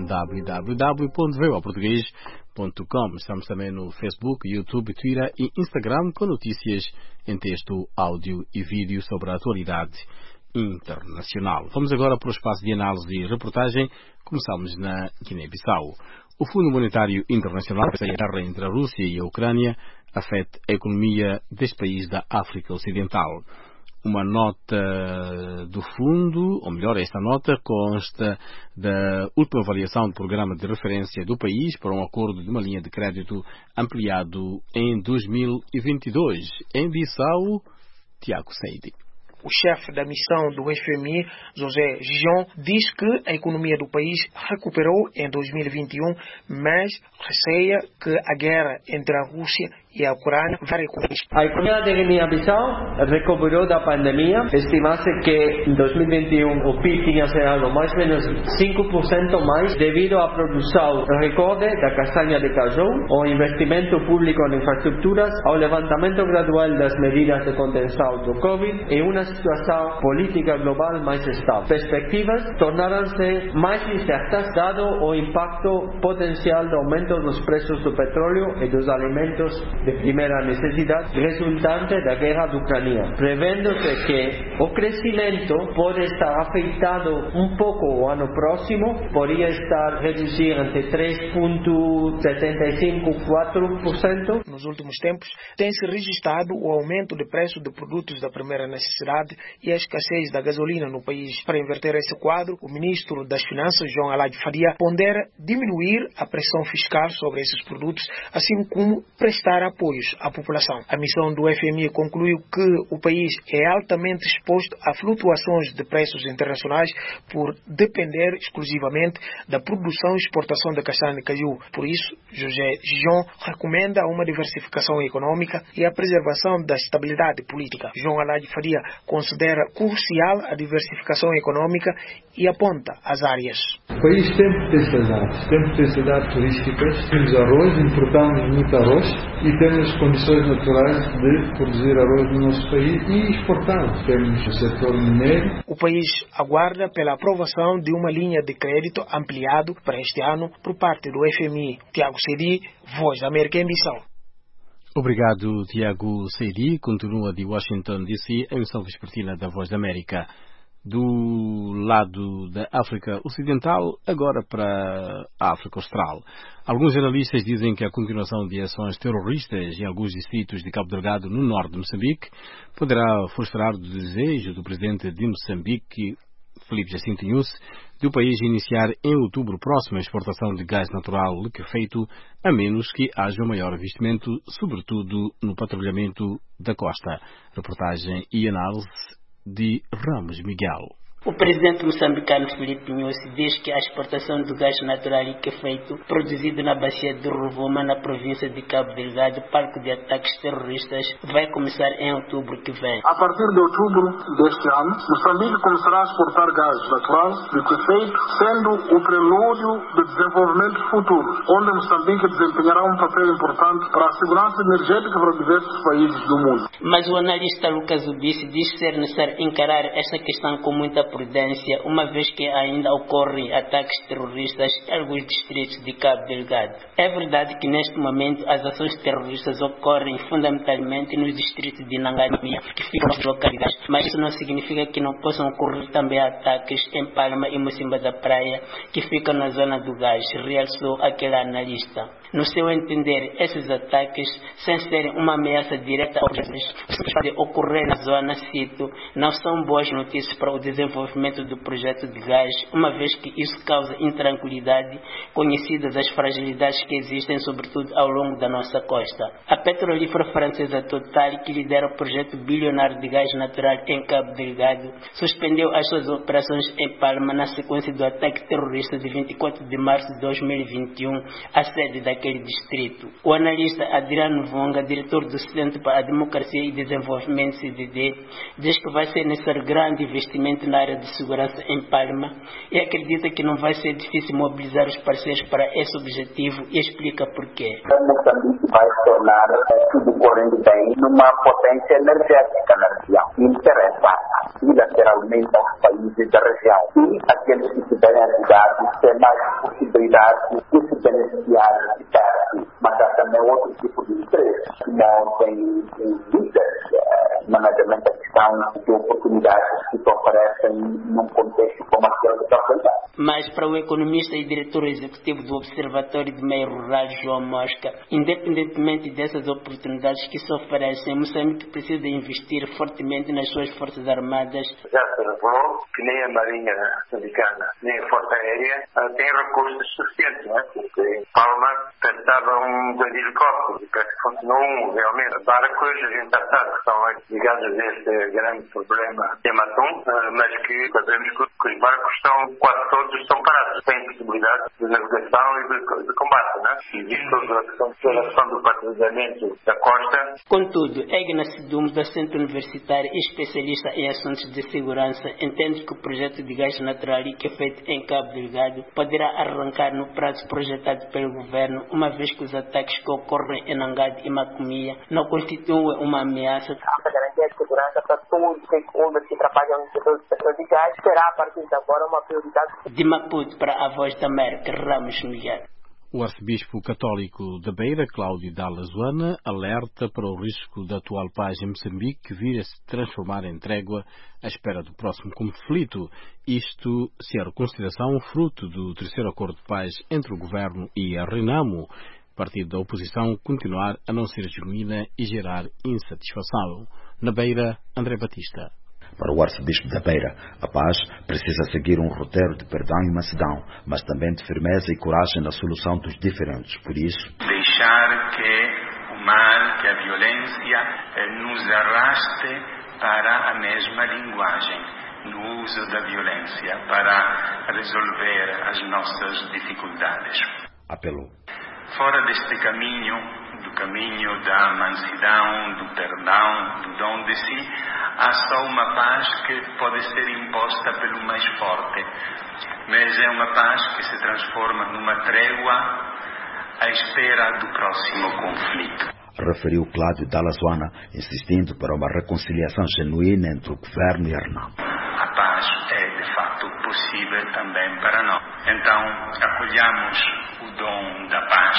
www.voaportugues.com. Estamos também no Facebook, YouTube, Twitter e Instagram com notícias em texto, áudio e vídeo sobre a atualidade internacional. Vamos agora para o espaço de análise e reportagem. Começamos na Guiné-Bissau. O Fundo Monetário Internacional, a guerra entre a Rússia e a Ucrânia, afeta a economia deste país da África Ocidental. Uma nota do fundo, ou melhor, esta nota consta da última avaliação do programa de referência do país para um acordo de uma linha de crédito ampliado em 2022. Em Bissau, Tiago Seidi. O chefe da missão do FMI, José Gijon, diz que a economia do país recuperou em 2021, mas receia que a guerra entre a Rússia e a Ucrânia vai recuperar. A economia de Guiné-Bissau recuperou da pandemia. Estima-se que em 2021 o PIB tinha sido mais ou menos 5% mais devido à produção recorde da castanha de caju, ao investimento público em infraestruturas, ao levantamento gradual das medidas de contenção do Covid e uma situação política global mais estável. Perspectivas tornaram-se mais incertas dado o impacto potencial do aumento dos preços do petróleo e dos alimentos de primeira necessidade resultante da guerra da Ucrânia, prevendo-se que o crescimento pode estar afetado um pouco o ano próximo, poderia estar reduzir entre 3,75% e 4%. Nos últimos tempos, tem-se registrado o aumento de preço de produtos da primeira necessidade e a escassez da gasolina no país. Para inverter esse quadro, o ministro das Finanças, João Alade Faria, pondera diminuir a pressão fiscal sobre esses produtos, assim como prestar apoios à população. A missão do FMI concluiu que o país é altamente exposto a flutuações de preços internacionais por depender exclusivamente da produção e exportação da castanha de caju. Por isso, José Gijon recomenda uma diversificação econômica e a preservação da estabilidade política. João Alade Faria considera crucial a diversificação econômica e aponta as áreas. O país tem potencialidades turísticas, temos arroz, importamos muito arroz e temos condições naturais de produzir arroz no nosso país e exportá-lo. Temos o setor mineiro. O país aguarda pela aprovação de uma linha de crédito ampliado para este ano por parte do FMI. Tiago Seidi, Voz da América em Bissau. Obrigado, Tiago Seidi. Continua de Washington, D.C., a emissão vespertina da Voz da América. Do lado da África Ocidental, agora para a África Austral. Alguns analistas dizem que a continuação de ações terroristas em alguns distritos de Cabo Delgado, no norte de Moçambique, poderá frustrar o desejo do presidente de Moçambique, Filipe Jacinto Nyusi, de o país iniciar em outubro próximo a exportação de gás natural liquefeito, a menos que haja um maior investimento, sobretudo no patrulhamento da costa. Reportagem e análise de Ramos Miguel. O presidente moçambicano Filipe Nyusi diz que a exportação do gás natural liquefeito produzido na bacia de Rovuma, na província de Cabo Delgado, palco de ataques terroristas, vai começar em outubro que vem. A partir de outubro deste ano, Moçambique começará a exportar gás natural liquefeito, sendo o prelúdio de desenvolvimentos futuros, onde Moçambique desempenhará um papel importante para a segurança energética para diversos países do mundo. Mas o analista Lucas Ubice diz ser necessário encarar esta questão com muita prudência, uma vez que ainda ocorrem ataques terroristas em alguns distritos de Cabo Delgado. É verdade que neste momento as ações terroristas ocorrem fundamentalmente nos distritos de Nangamia, que ficam nas localidades, mas isso não significa que não possam ocorrer também ataques em Palma e Mocimba da Praia, que ficam na zona do gás, realçou aquele analista. No seu entender, esses ataques, sem serem uma ameaça direta aos podem ocorrer na zona sítio, não são boas notícias para o desenvolvimento desenvolvimento do projeto de gás, uma vez que isso causa intranquilidade, conhecidas as fragilidades que existem, sobretudo ao longo da nossa costa. A petrolífera francesa Total, que lidera o projeto bilionário de gás natural em Cabo Delgado, suspendeu as suas operações em Palma na sequência do ataque terrorista de 24 de março de 2021 à sede daquele distrito. O analista Adriano Vonga, diretor do Centro para a Democracia e Desenvolvimento CDD, diz que vai ser necessário grande investimento na área de segurança em Palma e acredita que não vai ser difícil mobilizar os parceiros para esse objetivo e explica porquê. Moçambique vai se tornar, tudo correndo bem, numa potência energética na região. Interessa bilateralmente aos países da região e aqueles que estiverem ajudados têm mais possibilidades de se beneficiar de perto. Mas há também outro tipo de interesse, que não tem líderes, management da questão de oportunidades que se oferecem num contexto como aquele que está apresentado. Mas para o economista e diretor executivo do Observatório de Meio Rural, João Mosca, independentemente dessas oportunidades que se oferecem, Moçambique precisa investir fortemente nas suas forças armadas. Já se revelou que nem a Marinha Moçambicana, nem a Força Aérea têm recursos suficientes, não é? Porque em Palma tentavam de helicópteros e parece que funcionou realmente. Barcos, a gente já sabe que estão ligados a este grande problema de Matum, mas que sabemos que os barcos estão quase todos estão parados, sem possibilidade de navegação e de combate, não é? Existe toda a questão do patrulhamento da costa. Contudo, Egna Sidum, docente universitário e especialista em assuntos de segurança, entende que o projeto de gás natural que é feito em Cabo Delgado poderá arrancar no prazo projetado pelo governo, uma vez que os ataques que ocorrem em Nangade e Macomia não constituem uma ameaça. A garantia de segurança para todos os stakeholders que trabalham no setor de gás será a partir de agora uma prioridade. De Maputo para a Voz da América, Ramos Miguel. O arcebispo católico da Beira, Cláudio Dalla Zoana, alerta para o risco da atual paz em Moçambique vir a se transformar em trégua à espera do próximo conflito. Isto se a reconsideração fruto do terceiro acordo de paz entre o governo e a Renamo, partido da oposição, continuar a não ser genuína e gerar insatisfação. Na Beira, André Batista. Para o arcebispo da Beira, a paz precisa seguir um roteiro de perdão e mansidão, mas também de firmeza e coragem na solução dos diferentes. Por isso, deixar que o mal, que a violência nos arraste para a mesma linguagem, no uso da violência para resolver as nossas dificuldades. Apelou. Fora deste caminho, do caminho da mansidão, do perdão, do dom de si, há só uma paz que pode ser imposta pelo mais forte, mas é uma paz que se transforma numa trégua à espera do próximo conflito. Referiu Cláudio Dalla Zoana, insistindo para uma reconciliação genuína entre o governo e a Renamo. A paz é, de facto, possível também para nós. Então, acolhamos o dom da paz,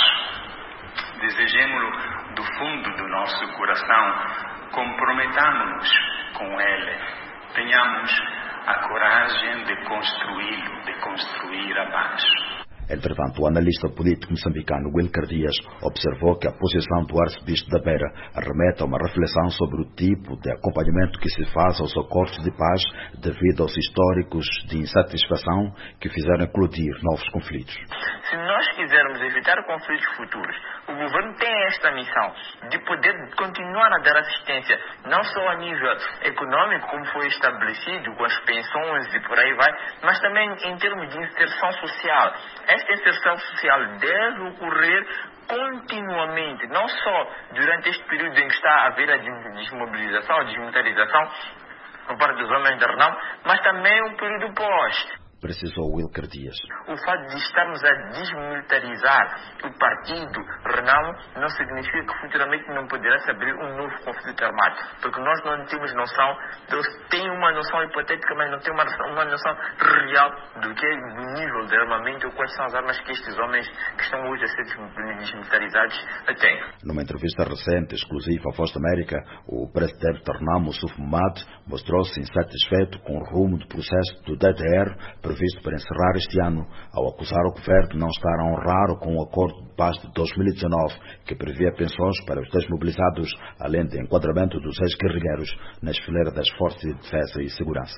desejemos-lo do fundo do nosso coração, comprometamos-nos com ele, tenhamos a coragem de construí-lo, de construir a paz. Entretanto, o analista político moçambicano Wilker Dias observou que a posição do arcebispo da Beira arremete a uma reflexão sobre o tipo de acompanhamento que se faz aos acordos de paz devido aos históricos de insatisfação que fizeram eclodir novos conflitos. Se nós quisermos evitar conflitos futuros, o governo tem esta missão de poder continuar a dar assistência, não só a nível econômico, como foi estabelecido, com as pensões e por aí vai, mas também em termos de inserção social. Esta inserção social deve ocorrer continuamente, não só durante este período em que está a haver a desmobilização, a desmilitarização por parte dos homens da Renamo, mas também um período pós. Precisou Wilker Dias. O fato de estarmos a desmilitarizar o partido Renamo não significa que futuramente não poderá se abrir um novo conflito armado, porque nós não temos noção, tem uma noção hipotética, mas não tem uma noção real do que é o nível de armamento ou quais são as armas que estes homens que estão hoje a ser desmilitarizados têm. Numa entrevista recente, exclusiva à Voz da América, o presidente da Renamo, Suf Mamad, mostrou-se insatisfeito com o rumo do processo do DDR previsto para encerrar este ano, ao acusar o governo de não estar a honrar com o acordo de paz de 2019, que previa pensões para os desmobilizados, além de enquadramento dos ex-guerrilheiros nas fileiras das forças de defesa e segurança.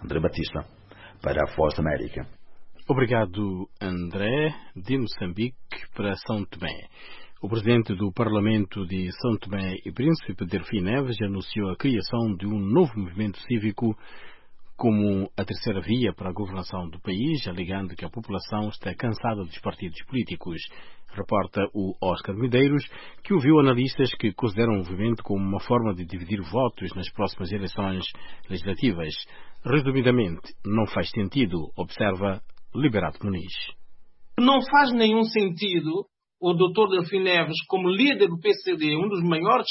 André Batista, para a Voz da América. Obrigado, André, de Moçambique para São Tomé. O presidente do Parlamento de São Tomé e Príncipe, Delfim Neves, anunciou a criação de um novo movimento cívico como a terceira via para a governação do país, alegando que a população está cansada dos partidos políticos. Reporta o Oscar Medeiros, que ouviu analistas que consideram o movimento como uma forma de dividir votos nas próximas eleições legislativas. Resumidamente, não faz sentido, observa Liberato Muniz. Não faz nenhum sentido o Dr. Delfim Neves, como líder do PCD, um dos maiores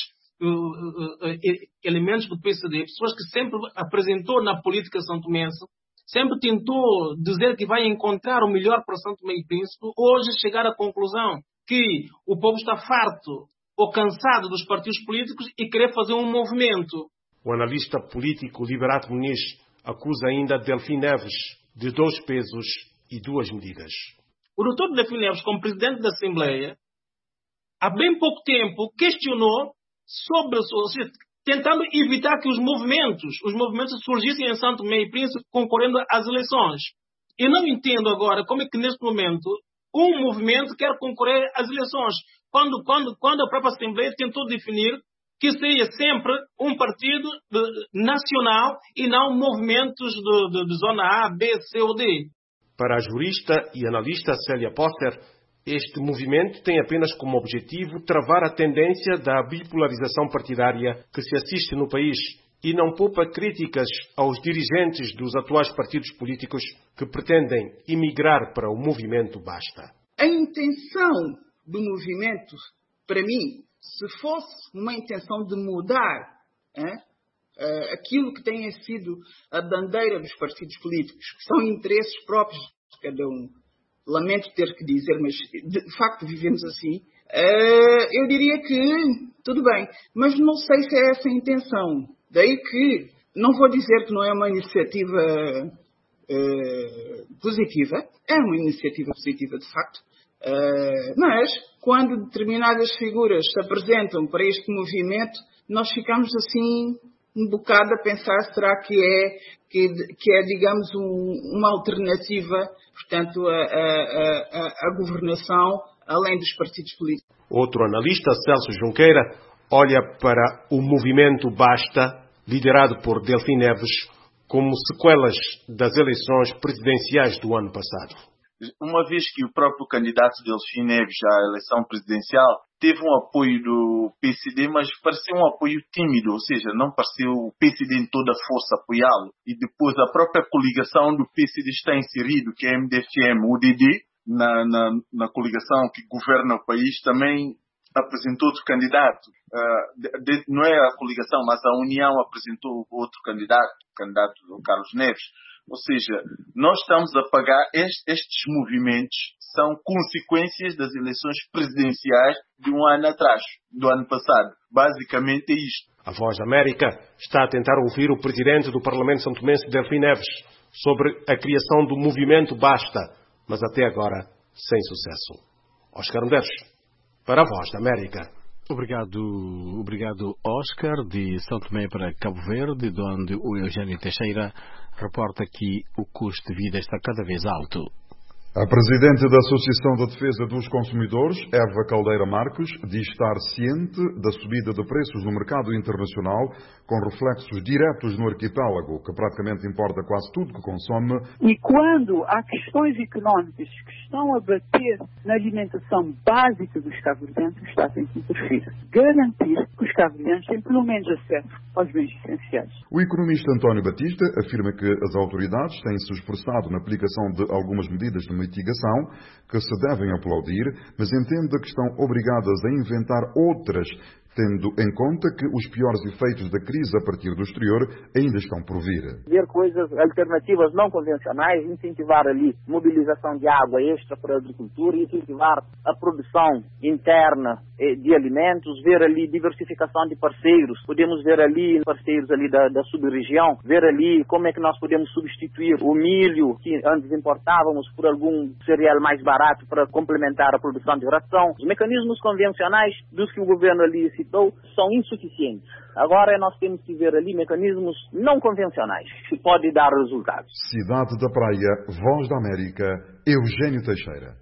elementos do PCD, pessoas que sempre apresentou na política santomense, sempre tentou dizer que vai encontrar o melhor para São Tomé e Príncipe, hoje chegar à conclusão que o povo está farto ou cansado dos partidos políticos e querer fazer um movimento. O analista político Liberato Muniz acusa ainda Delfim Neves de 2 pesos e 2 medidas. O Dr. Delfim Neves, como presidente da Assembleia, há bem pouco tempo questionou sobre, tentando evitar que os movimentos surgissem em São Tomé e Príncipe concorrendo às eleições. Eu não entendo agora como é que neste momento um movimento quer concorrer às eleições, quando a própria Assembleia tentou definir que seria sempre um partido nacional e não movimentos de zona A, B, C ou D. Para a jurista e analista Célia Poster, este movimento tem apenas como objetivo travar a tendência da bipolarização partidária que se assiste no país e não poupa críticas aos dirigentes dos atuais partidos políticos que pretendem emigrar para o movimento Basta. A intenção do movimento, para mim, se fosse uma intenção de mudar aquilo que tenha sido a bandeira dos partidos políticos, que são interesses próprios de cada um, lamento ter que dizer, mas de facto vivemos assim, eu diria que tudo bem, mas não sei se é essa a intenção. Daí que não vou dizer que não é uma iniciativa positiva, é uma iniciativa positiva de facto, mas quando determinadas figuras se apresentam para este movimento, nós ficamos assim um bocado a pensar, será que é digamos, uma alternativa, portanto, a governação além dos partidos políticos. Outro analista, Celso Junqueira, olha para o movimento Basta, liderado por Delfim Neves, como sequelas das eleições presidenciais do ano passado. Uma vez que o próprio candidato Delfim Neves à eleição presidencial teve um apoio do PCD, mas pareceu um apoio tímido, ou seja, não pareceu o PCD em toda a força apoiá-lo. E depois a própria coligação do PCD está inserido, que é a MDFM-UDD, na coligação que governa o país, também apresentou outro candidato. Não é a coligação, mas a União apresentou outro candidato, o candidato do Carlos Neves. Ou seja, nós estamos a pagar estes movimentos, são consequências das eleições presidenciais de um ano atrás, do ano passado. Basicamente é isto. A Voz da América está a tentar ouvir o presidente do Parlamento santomense, Delfim Neves, sobre a criação do movimento Basta, mas até agora sem sucesso. Oscar Medeiros, para a Voz da América. Obrigado, Oscar, de São Tomé para Cabo Verde, de onde o Eugênio Teixeira reporta que o custo de vida está cada vez alto. A presidente da Associação de Defesa dos Consumidores, Eva Caldeira Marques, diz estar ciente da subida de preços no mercado internacional, com reflexos diretos no arquipélago, que praticamente importa quase tudo que consome. E quando há questões económicas que estão a bater na alimentação básica dos cabo-verdianos, o Estado tem que intervir. Garantir que os cabo-verdianos têm pelo menos acesso aos bens essenciais. O economista António Batista afirma que as autoridades têm se esforçado na aplicação de algumas medidas de mitigação que se devem aplaudir, mas entende que estão obrigadas a inventar outras, tendo em conta que os piores efeitos da crise a partir do exterior ainda estão por vir. Ver coisas alternativas não convencionais, incentivar ali mobilização de água extra para a agricultura, incentivar a produção interna de alimentos, ver ali diversificação de parceiros, podemos ver ali parceiros ali da sub-região, ver ali como é que nós podemos substituir o milho que antes importávamos por algum cereal mais barato para complementar a produção de ração. Os mecanismos convencionais dos que o governo ali se citou são insuficientes. Agora nós temos que ver ali mecanismos não convencionais que podem dar resultados. Cidade da Praia, Voz da América, Eugênio Teixeira.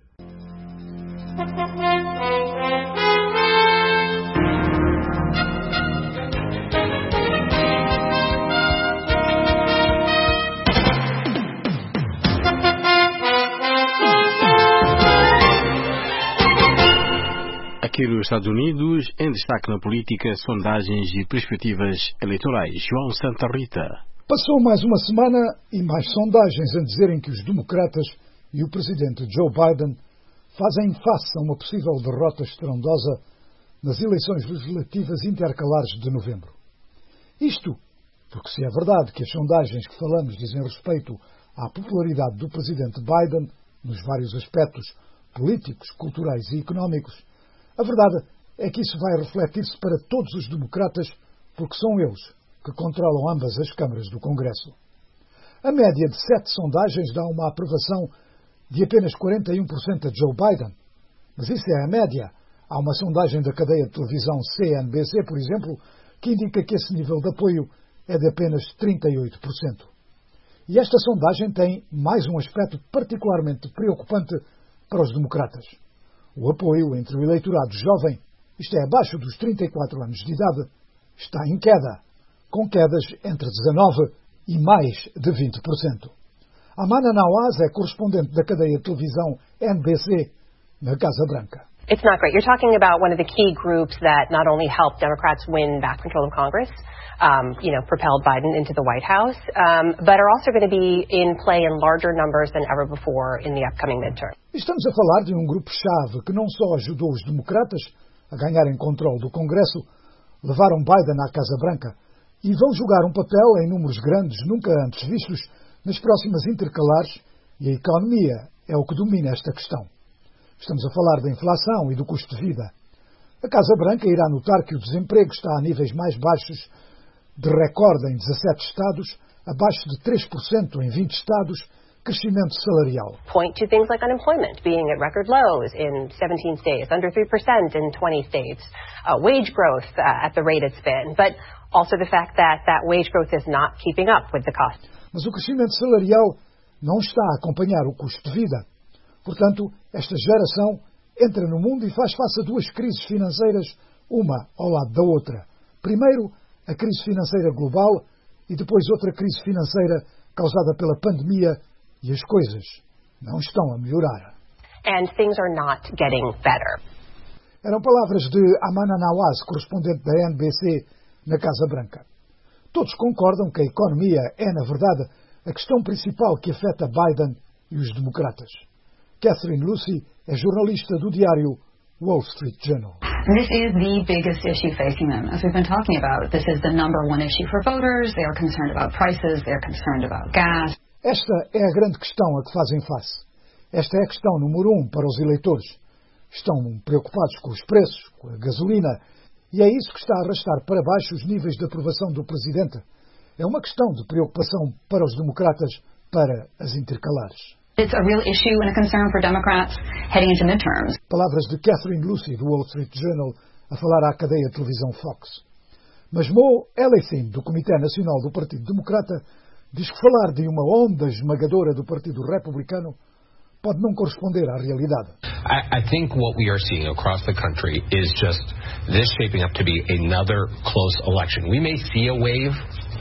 Aqui nos Estados Unidos, em destaque na política, sondagens e perspectivas eleitorais. João Santa Rita. Passou mais uma semana e mais sondagens a dizerem que os democratas e o presidente Joe Biden fazem face a uma possível derrota estrondosa nas eleições legislativas intercalares de novembro. Isto porque, se é verdade que as sondagens que falamos dizem respeito à popularidade do presidente Biden nos vários aspectos políticos, culturais e económicos, a verdade é que isso vai refletir-se para todos os democratas, porque são eles que controlam ambas as câmaras do Congresso. A média de 7 sondagens dá uma aprovação de apenas 41% a Joe Biden. Mas isso é a média. Há uma sondagem da cadeia de televisão CNBC, por exemplo, que indica que esse nível de apoio é de apenas 38%. E esta sondagem tem mais um aspecto particularmente preocupante para os democratas. O apoio entre o eleitorado jovem, isto é, abaixo dos 34 anos de idade, está em queda, com quedas entre 19% e mais de 20%. Amana Nawaz é correspondente da cadeia de televisão NBC na Casa Branca. It's not great. You're talking about one of the key groups that not only helped Democrats win back control of Congress, propelled Biden into the White House, but are also going to be in play in larger numbers than ever before in the upcoming midterm. Estamos a falar de um grupo-chave que não só ajudou os democratas a ganharem controle do Congresso, levaram Biden à Casa Branca e vão jogar um papel em números grandes nunca antes vistos nas próximas intercalares, e a economia é o que domina esta questão. Estamos a falar da inflação e do custo de vida. A Casa Branca irá notar que o desemprego está a níveis mais baixos de recorde em 17 estados, abaixo de 3% em 20 estados, crescimento salarial. Point to things like unemployment being at record lows in 17 states, under 3% in 20 states, wage growth at the rate it's been, but also the fact that that wage growth is not keeping up with the cost. Mas o crescimento salarial não está a acompanhar o custo de vida. Portanto, esta geração entra no mundo e faz face a duas crises financeiras, uma ao lado da outra. Primeiro, a crise financeira global e depois outra crise financeira causada pela pandemia, e as coisas não estão a melhorar. And things are not getting better. Eram palavras de Amana Nawaz, correspondente da NBC na Casa Branca. Todos concordam que a economia é, na verdade, a questão principal que afeta Biden e os democratas. Catherine Lucy é jornalista do diário Wall Street Journal. This is the biggest issue facing them. As we've been talking about, this is the number one issue for voters. They are concerned about prices. They're concerned about gas. Esta é a grande questão a que fazem face. Esta é a questão número 1 para os eleitores. Estão preocupados com os preços, com a gasolina, e é isso que está a arrastar para baixo os níveis de aprovação do presidente. É uma questão de preocupação para os democratas para as intercalares. It's a real issue and a concern for Democrats heading into midterms. Palavras de Catherine Lucy, do Wall Street Journal, a falar à cadeia de televisão Fox. Mas Mo Ellisson, do Comitê Nacional do Partido Democrata, diz que falar de uma onda esmagadora do Partido Republicano pode não corresponder à realidade. I think what we are seeing across the country is just this shaping up to be another close election. We may see a wave,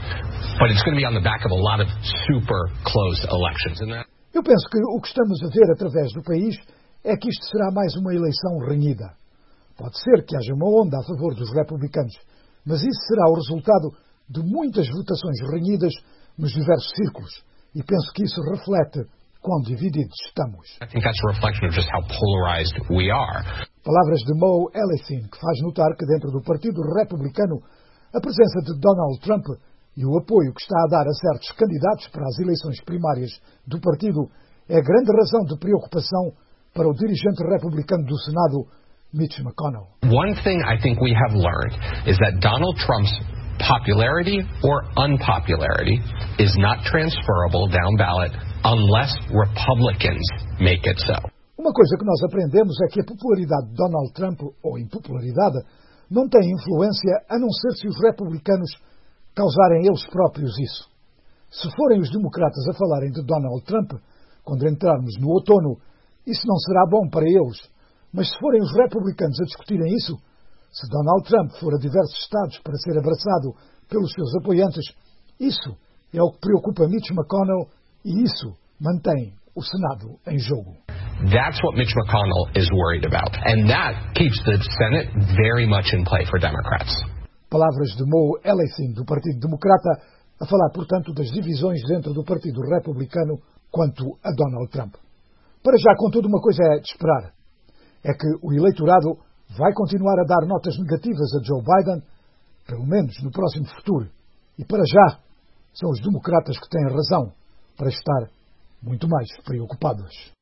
but it's going to be on the back of a lot of super close elections. Eu penso que o que estamos a ver através do país é que isto será mais uma eleição renhida. Pode ser que haja uma onda a favor dos republicanos, mas isso será o resultado de muitas votações renhidas nos diversos círculos, e penso que isso reflete quão divididos estamos. I think that's a reflection of just how polarized we are. Palavras de Mo Ellisson, que faz notar que dentro do Partido Republicano a presença de Donald Trump e o apoio que está a dar a certos candidatos para as eleições primárias do partido é grande razão de preocupação para o dirigente republicano do Senado, Mitch McConnell. One thing I think we have learned is that Donald Trump's popularity or unpopularity is not transferable down ballot unless Republicans make it so. Uma coisa que nós aprendemos é que a popularidade de Donald Trump, ou impopularidade, não tem influência a não ser se os republicanos causarem eles próprios isso. Se forem os democratas a falarem de Donald Trump, quando entrarmos no outono, isso não será bom para eles. Mas se forem os republicanos a discutirem isso, se Donald Trump for a diversos estados para ser abraçado pelos seus apoiantes, isso é o que preocupa Mitch McConnell e isso mantém o Senado em jogo. That's what Mitch McConnell is worried about. And that keeps the Senate very much in play for Democrats. Palavras de Mo Elleithing, do Partido Democrata, a falar, portanto, das divisões dentro do Partido Republicano quanto a Donald Trump. Para já, contudo, uma coisa é de esperar. É que o eleitorado vai continuar a dar notas negativas a Joe Biden, pelo menos no próximo futuro. E para já, são os democratas que têm razão para estar muito mais preocupados.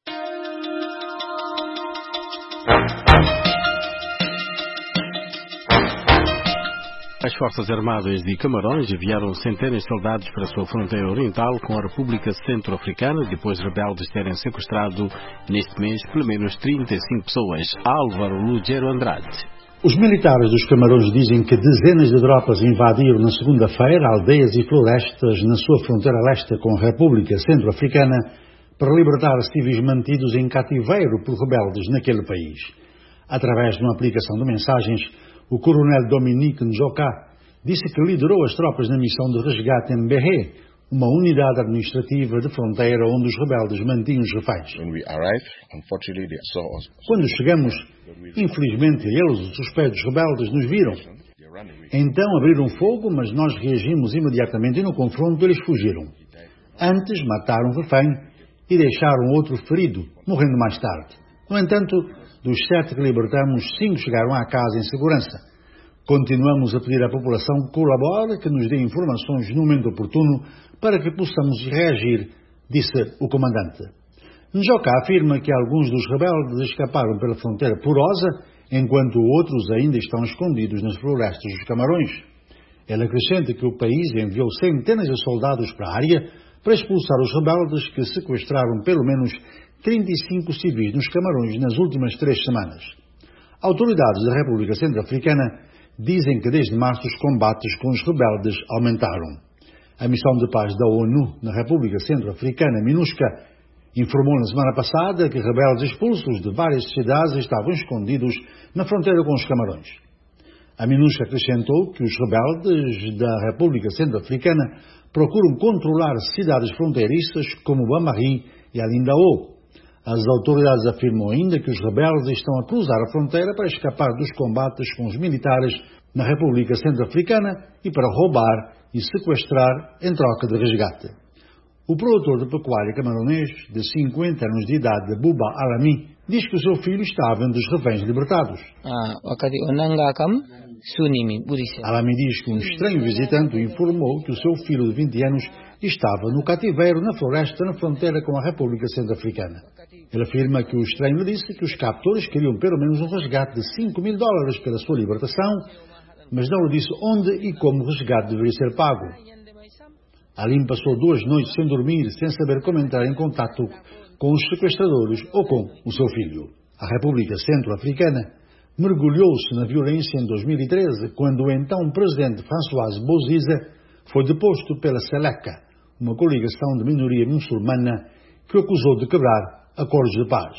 As Forças Armadas de Camarões enviaram centenas de soldados para a sua fronteira oriental com a República Centro-Africana, depois de rebeldes terem sequestrado neste mês pelo menos 35 pessoas. Álvaro Lugero Andrade. Os militares dos Camarões dizem que dezenas de tropas invadiram na segunda-feira aldeias e florestas na sua fronteira leste com a República Centro-Africana para libertar civis mantidos em cativeiro por rebeldes naquele país. Através de uma aplicação de mensagens, o coronel Dominique Njoka disse que liderou as tropas na missão de resgate em Berré, uma unidade administrativa de fronteira onde os rebeldes mantinham os reféns. Quando chegamos, infelizmente eles, os suspeitos rebeldes, nos viram. Então abriram fogo, mas nós reagimos imediatamente e no confronto eles fugiram. Antes mataram um refém e deixaram outro ferido, morrendo mais tarde. No entanto, dos 7 que libertamos, 5 chegaram à casa em segurança. Continuamos a pedir à população que colabore, que nos dê informações no momento oportuno para que possamos reagir, disse o comandante. Njoka afirma que alguns dos rebeldes escaparam pela fronteira porosa, enquanto outros ainda estão escondidos nas florestas dos Camarões. Ele acrescenta que o país enviou centenas de soldados para a área para expulsar os rebeldes que sequestraram pelo menos 35 civis nos Camarões nas últimas 3 semanas. Autoridades da República Centro-Africana dizem que desde março os combates com os rebeldes aumentaram. A missão de paz da ONU na República Centro-Africana, MINUSCA, informou na semana passada que rebeldes expulsos de várias cidades estavam escondidos na fronteira com os Camarões. A MINUSCA acrescentou que os rebeldes da República Centro-Africana procuram controlar cidades fronteiriças como Bamari e Alindao. As autoridades afirmam ainda que os rebeldes estão a cruzar a fronteira para escapar dos combates com os militares na República Centro-Africana e para roubar e sequestrar em troca de resgate. O produtor de pecuária camaronês, de 50 anos de idade, Buba Alami, diz que o seu filho estava entre os reféns libertados. Alami diz que um estranho visitante o informou que o seu filho de 20 anos estava no cativeiro na floresta na fronteira com a República Centro-Africana. Ele afirma que o estranho lhe disse que os captores queriam pelo menos um resgate de $5.000 pela sua libertação, mas não lhe disse onde e como o resgate deveria ser pago. Alim passou 2 noites sem dormir, sem saber como entrar em contato com os sequestradores ou com o seu filho. A República Centro-Africana mergulhou-se na violência em 2013, quando o então presidente François Bozize foi deposto pela Seleka, uma coligação de minoria muçulmana que o acusou de quebrar acordos de paz.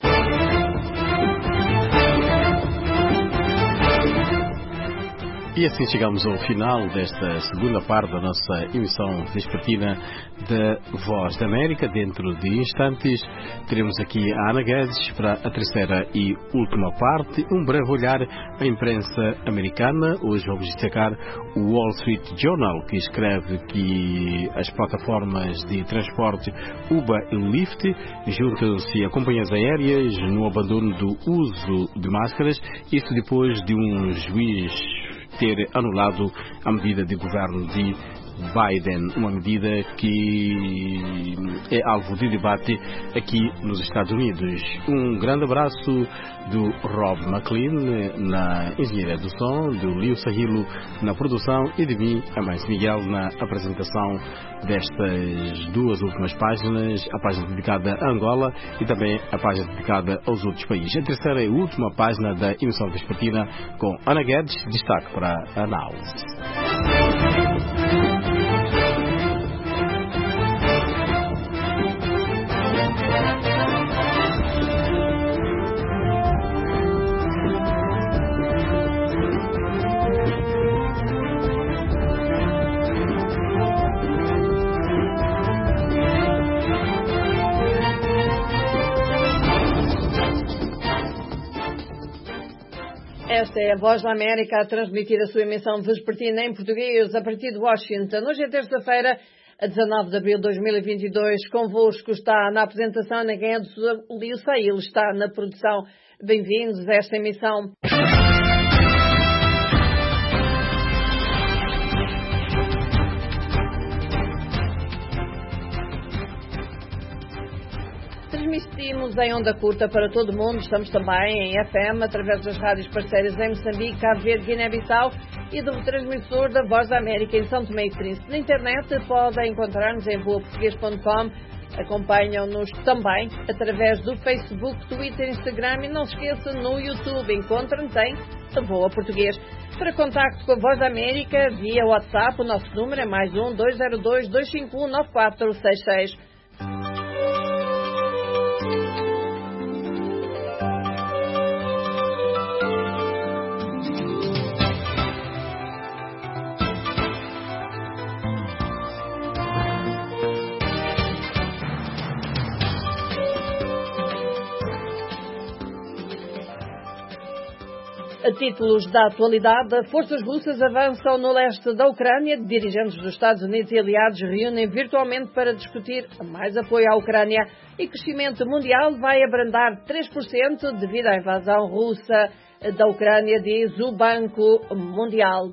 E assim chegamos ao final desta segunda parte da nossa emissão vespertina da Voz da América. Dentro de instantes teremos aqui a Ana Guedes para a terceira e última parte. Um breve olhar à imprensa americana. Hoje vamos destacar o Wall Street Journal, que escreve que as plataformas de transporte Uber e Lyft juntam-se a companhias aéreas no abandono do uso de máscaras. Isso depois de um juiz ter anulado a medida de governo de Biden, uma medida que é alvo de debate aqui nos Estados Unidos. Um grande abraço do Rob McLean na engenharia do som, do Lio Sahilo na produção e de mim, Amâncio Miguel, na apresentação destas duas últimas páginas, a página dedicada a Angola e também a página dedicada aos outros países. A terceira e última página da emissão vespertina com Ana Guedes, destaque para a análise. Esta é a Voz da América a transmitir a sua emissão vespertina em português a partir de Washington. Hoje é terça-feira, a 19 de abril de 2022. Convosco está na apresentação Ana Guedes, o Lio Sahilo está na produção. Bem-vindos a esta emissão. Transmitimos em onda curta para todo o mundo. Estamos também em FM, através das rádios parceiras em Moçambique, Cabo Verde, Guiné-Bissau e do retransmissor da Voz da América em São Tomé e Príncipe. Na internet podem encontrar-nos em voaportuguês.com. Acompanham-nos também através do Facebook, Twitter, Instagram e não se esqueça, no YouTube encontram-nos em Voa Português. Para contacto com a Voz da América via WhatsApp, o nosso número é +1 202 251 9466. A títulos da atualidade, forças russas avançam no leste da Ucrânia. Dirigentes dos Estados Unidos e aliados reúnem virtualmente para discutir mais apoio à Ucrânia. E crescimento mundial vai abrandar 3% devido à invasão russa da Ucrânia, diz o Banco Mundial.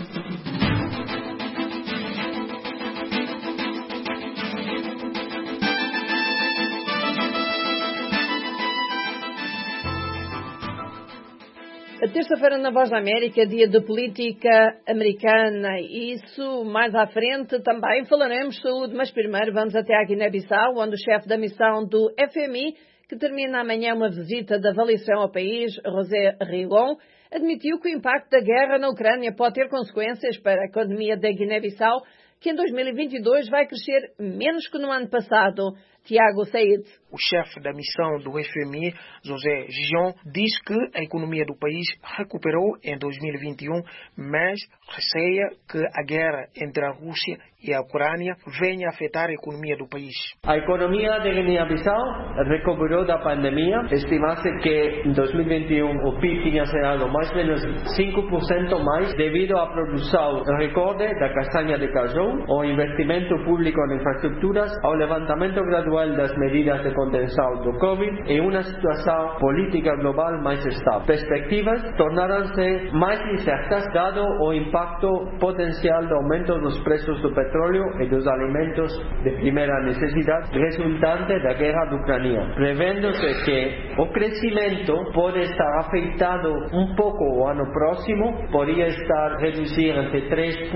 A terça-feira na Voz da América, dia de política americana. Isso mais à frente também falaremos de saúde, mas primeiro vamos até a Guiné-Bissau, onde o chefe da missão do FMI, que termina amanhã uma visita de avaliação ao país, José Rigon, admitiu que o impacto da guerra na Ucrânia pode ter consequências para a economia da Guiné-Bissau, que em 2022 vai crescer menos que no ano passado. Tiago Said. O chefe da missão do FMI, José Gijon, diz que a economia do país recuperou em 2021, mas receia que a guerra entre a Rússia e a Ucrânia venha a afetar a economia do país. A economia de Guiné-Bissau recuperou da pandemia. Estima-se que em 2021 o PIB tinha sido mais ou menos 5% mais devido à produção recorde da castanha de caju, ao investimento público em infraestruturas, ao levantamento gradual das medidas de contenção do Covid e uma situação política global mais estável. Perspectivas tornaram-se mais incertas dado o impacto potencial do aumento dos preços do petróleo e dos alimentos de primeira necessidade resultante da guerra da Ucrânia. Prevendo-se que o crescimento pode estar afetado um pouco o ano próximo, poderia estar reduzir entre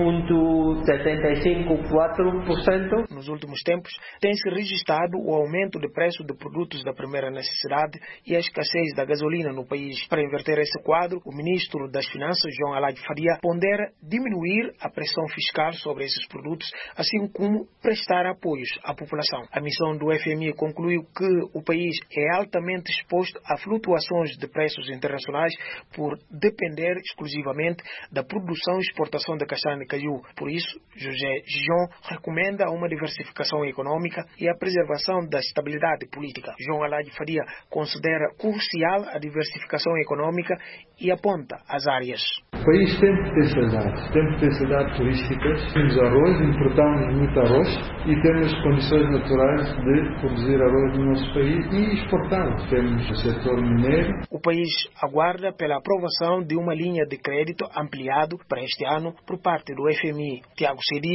3,75% e 4%. Nos últimos tempos, tem-se registrado o aumento de preço de produtos da primeira necessidade e a escassez da gasolina no país. Para inverter esse quadro, o ministro das Finanças, João Alad Faria, pondera diminuir a pressão fiscal sobre esses produtos, assim como prestar apoios à população. A missão do FMI concluiu que o país é altamente exposto a flutuações de preços internacionais por depender exclusivamente da produção e exportação de castanha de caju. Por isso, José Gijon recomenda uma diversificação econômica e a preservação da estabilidade política. João Alad Faria considera crucial a diversificação econômica e aponta as áreas. O país sempre tem cidades turísticas, temos arroz, importamos muito arroz e temos condições naturais de produzir arroz no nosso país e exportá-lo. Temos o setor mineiro. O país aguarda pela aprovação de uma linha de crédito ampliado para este ano por parte do FMI. Tiago Sedi,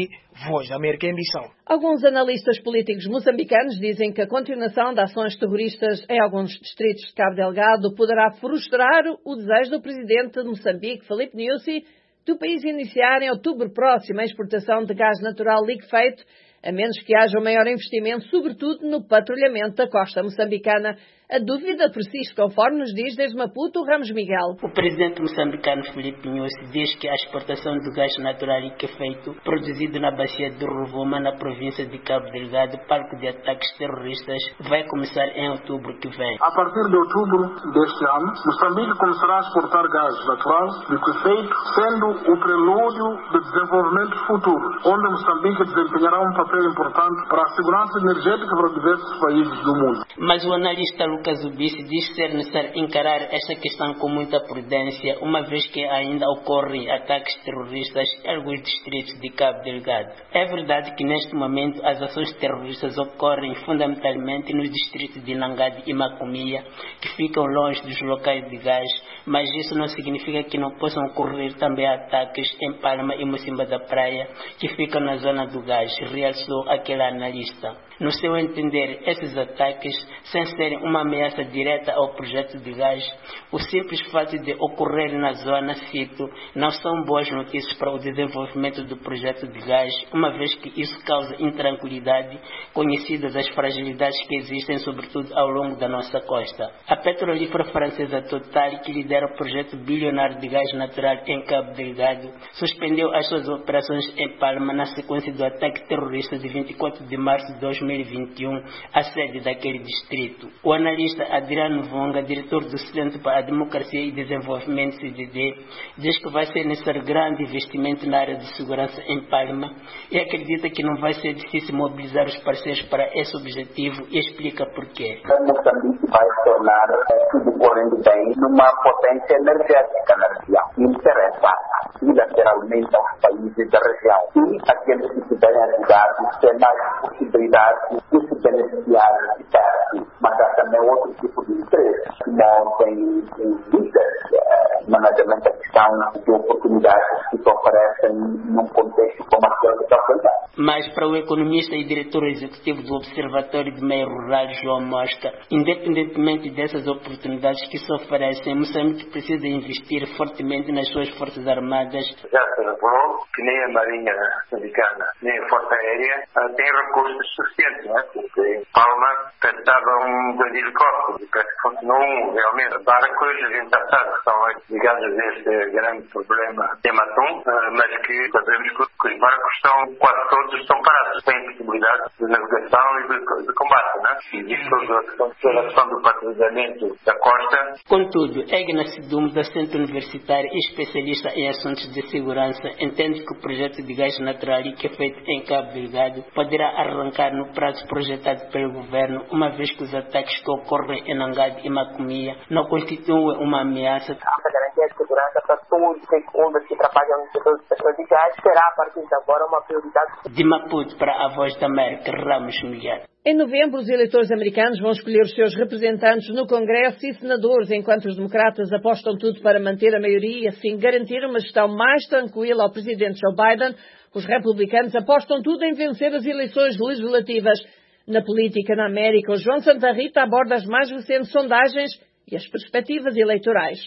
Rede Voz da América em Bissau. Alguns analistas políticos moçambicanos dizem que a continuação de ações terroristas em alguns distritos de Cabo Delgado poderá frustrar o desejo do presidente de Moçambique, Filipe Nyusi, do país iniciar em outubro próximo a exportação de gás natural liquefeito, a menos que haja um maior investimento, sobretudo no patrulhamento da costa moçambicana. A dúvida persiste, conforme nos diz desde Maputo Ramos Miguel. O presidente moçambicano Filipe Nyusi diz que a exportação do gás natural liquefeito produzido na bacia do Rovuma, na província de Cabo Delgado, palco de ataques terroristas, vai começar em outubro que vem. A partir de outubro deste ano, Moçambique começará a exportar gás natural liquefeito, sendo o prelúdio de desenvolvimentos futuros, onde Moçambique desempenhará um papel importante para a segurança energética para diversos países do mundo. Mas o analista Lucas Ubissi diz ser necessário encarar esta questão com muita prudência, uma vez que ainda ocorrem ataques terroristas em alguns distritos de Cabo Delgado. É verdade que neste momento as ações terroristas ocorrem fundamentalmente nos distritos de Nangade e Macomia, que ficam longe dos locais de gás, mas isso não significa que não possam ocorrer também ataques em Palma e Mocimba da Praia, que ficam na zona do gás, realçou aquele analista. No seu entender, esses ataques, sem serem uma ameaça direta ao projeto de gás, o simples fato de ocorrer na zona, cito, não são boas notícias para o desenvolvimento do projeto de gás, uma vez que isso causa intranquilidade, conhecidas as fragilidades que existem, sobretudo ao longo da nossa costa. A petrolífera francesa Total, que lidera o projeto bilionário de gás natural em Cabo Delgado, suspendeu as suas operações em Palma na sequência do ataque terrorista de 24 de março de 2021, à sede daquele distrito. O analista Adriano Vonga, diretor do Centro para a Democracia e Desenvolvimento CDD, diz que vai ser necessário grande investimento na área de segurança em Palma e acredita que não vai ser difícil mobilizar os parceiros para esse objetivo e explica porquê. Moçambique vai se tornar, tudo correndo bem, numa potência energética na região. Interessa bilateralmente aos países da região e aqueles que puderem ajudar têm mais possibilidade de se beneficiar de perto, mas há também outro tipo de interesse que não tem vista, nomeadamente a questão de oportunidades que se oferecem num contexto como aquele que está apresentado. Mas para o economista e diretor executivo do Observatório de Meio Rural, João Mosca, independentemente dessas oportunidades que se oferecem, Moçambique precisa investir fortemente nas suas forças armadas. Já se revelou que nem a Marinha Moçambicana, nem a Força Aérea têm recursos suficientes, não é? Porque em Palma tentavam de helicópteros, e parece que continuam realmente. Barcos, a gente já sabe que estão ligados a este grande problema de Matum, mas que sabemos que os barcos estão, quase todos estão parados, têm possibilidade de navegação e de combate, não é? E diz toda a questão do patrulhamento da costa. Contudo, Egna Sidum, docente universitário e especialista em assuntos de segurança, entende que o projeto de gás natural que é feito em Cabo Delgado poderá arrancar no prazo projetado pelo governo, uma vez que os ataques que ocorrem em Nangade e Macomia não constituem uma ameaça. A garantia de segurança para todos os stakeholders que trabalham no setor do setor de gás será, a partir de agora, uma prioridade. De Maputo para a Voz da América, Ramos Miguel. Em novembro, os eleitores americanos vão escolher os seus representantes no Congresso e senadores, enquanto os democratas apostam tudo para manter a maioria e, assim, garantir uma gestão mais tranquila ao presidente Joe Biden. Os republicanos apostam tudo em vencer as eleições legislativas. Na política na América, o João Santa Rita aborda as mais recentes sondagens e as perspectivas eleitorais.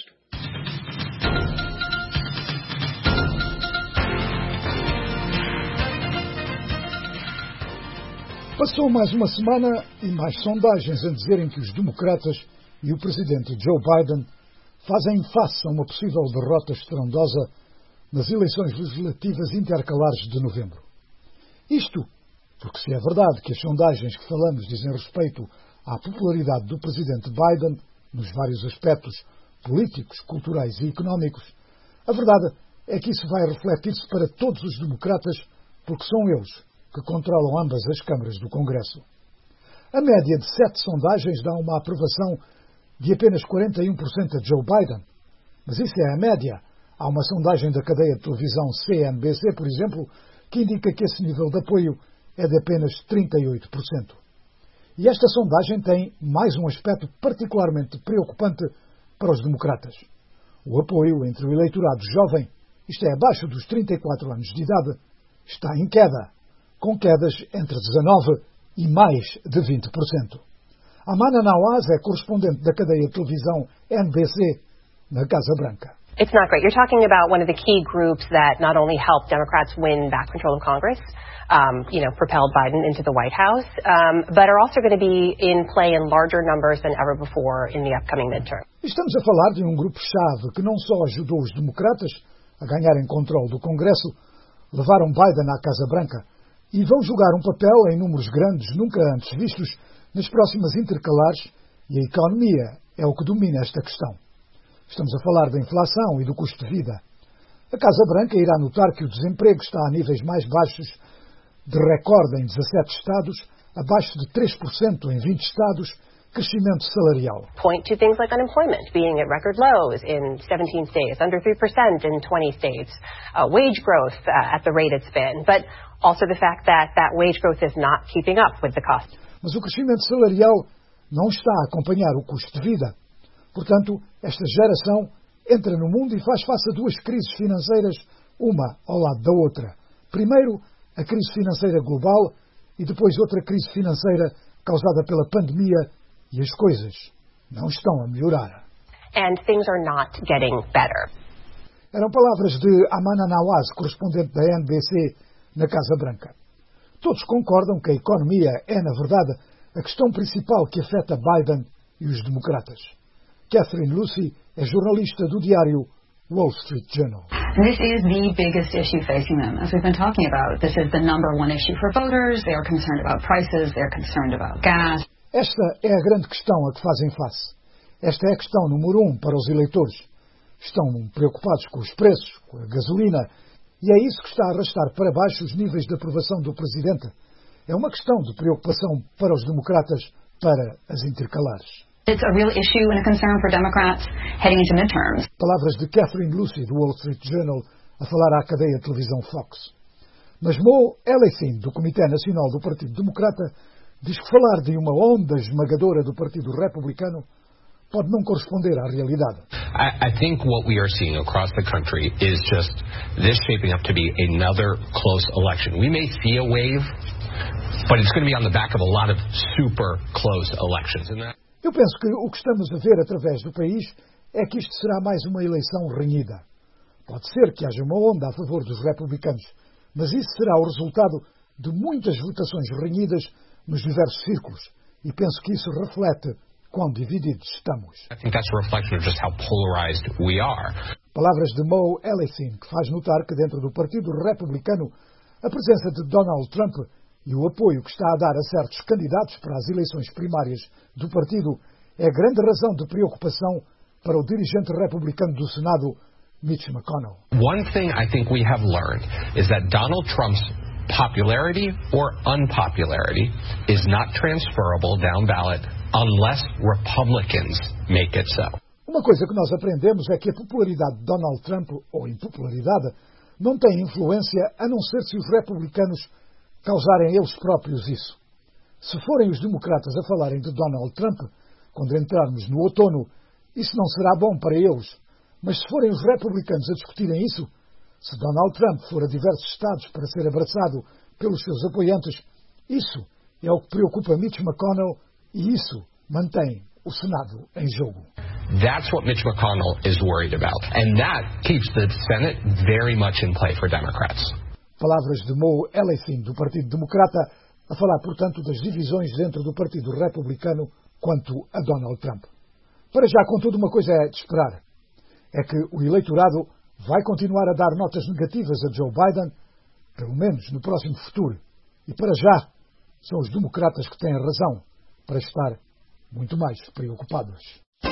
Passou mais uma semana e mais sondagens a dizerem que os democratas e o presidente Joe Biden fazem face a uma possível derrota estrondosa nas eleições legislativas intercalares de novembro. Isto porque, se é verdade que as sondagens que falamos dizem respeito à popularidade do presidente Biden nos vários aspectos políticos, culturais e económicos, a verdade é que isso vai refletir-se para todos os democratas, porque são eles que controlam ambas as câmaras do Congresso. A média de 7 sondagens dá uma aprovação de apenas 41% a Joe Biden, mas isso é a média. Há uma sondagem da cadeia de televisão CNBC, por exemplo, que indica que esse nível de apoio é de apenas 38%. E esta sondagem tem mais um aspecto particularmente preocupante para os democratas. O apoio entre o eleitorado jovem, isto é, abaixo dos 34 anos de idade, está em queda, com quedas entre 19% e mais de 20%. Amana Nawaz é correspondente da cadeia de televisão NBC na Casa Branca. It's not great. You're talking about one of the key groups that not only helped Democrats win back control of Congress, propelled Biden into the White House, but are also going to be in play in larger numbers than ever before in the upcoming midterm. Estamos a falar de um grupo-chave que não só ajudou os democratas a ganharem controle do Congresso, levaram Biden à Casa Branca e vão jogar um papel em números grandes nunca antes vistos nas próximas intercalares, e a economia é o que domina esta questão. Estamos a falar da inflação e do custo de vida. A Casa Branca irá notar que o desemprego está a níveis mais baixos de recorde em 17 estados, abaixo de 3% em 20 estados, crescimento salarial. Point to things like unemployment being at record lows in 17 states, under 3% in 20 states, wage growth at the rate it's been, but also the fact that that wage growth is not keeping up with the cost. Mas o crescimento salarial não está a acompanhar o custo de vida. Portanto, esta geração entra no mundo e faz face a duas crises financeiras, uma ao lado da outra. Primeiro, a crise financeira global e depois outra crise financeira causada pela pandemia, e as coisas não estão a melhorar. And things are not getting better. Eram palavras de Amana Nawaz, correspondente da NBC na Casa Branca. Todos concordam que a economia é, na verdade, a questão principal que afeta Biden e os democratas. Catherine Lucy é jornalista do diário Wall Street Journal. This is the biggest issue facing them. As we've been talking about, this is the number one issue for voters. They are concerned about prices. They're concerned about gas. Esta é a grande questão a que fazem face. Esta é a questão número 1 para os eleitores. Estão preocupados com os preços, com a gasolina, e é isso que está a arrastar para baixo os níveis de aprovação do presidente. É uma questão de preocupação para os democratas para as intercalares. It's a real issue and a concern for Democrats heading into midterms. Palavras de Catherine Lucy, do Wall Street Journal, a falar à cadeia de televisão Fox. Mas Mo Elefin, do Comitê Nacional do Partido Democrata, diz que falar de uma onda esmagadora do Partido Republicano pode não corresponder à realidade. I think what we are seeing across the country is just this shaping up to be another close election. We may see a wave, but it's going to be on the back of a lot of super close elections. Eu penso que o que estamos a ver através do país é que isto será mais uma eleição renhida. Pode ser que haja uma onda a favor dos republicanos, mas isso será o resultado de muitas votações renhidas nos diversos círculos, e penso que isso reflete quão divididos estamos. I think that's a reflection of just how polarized we are. Palavras de Mo Elefin, que faz notar que dentro do Partido Republicano a presença de Donald Trump e o apoio que está a dar a certos candidatos para as eleições primárias do partido é grande razão de preocupação para o dirigente republicano do Senado, Mitch McConnell. One thing I think we have learned is that Donald Trump's popularity or unpopularity is not transferable down ballot unless Republicans make it so. Uma coisa que nós aprendemos é que a popularidade de Donald Trump, ou impopularidade, não tem influência a não ser se os republicanos causarem eles próprios isso. Se forem os democratas a falarem de Donald Trump, quando entrarmos no outono, isso não será bom para eles. Mas se forem os republicanos a discutirem isso, se Donald Trump for a diversos estados para ser abraçado pelos seus apoiantes, isso é o que preocupa Mitch McConnell e isso mantém o Senado em jogo. That's what Mitch McConnell is worried about. And that keeps the Senate very much in play for Democrats. Palavras de Mo Elefin, do Partido Democrata, a falar, portanto, das divisões dentro do Partido Republicano quanto a Donald Trump. Para já, contudo, uma coisa é de esperar. É que o eleitorado vai continuar a dar notas negativas a Joe Biden, pelo menos no próximo futuro. E para já, são os democratas que têm razão para estar muito mais preocupados.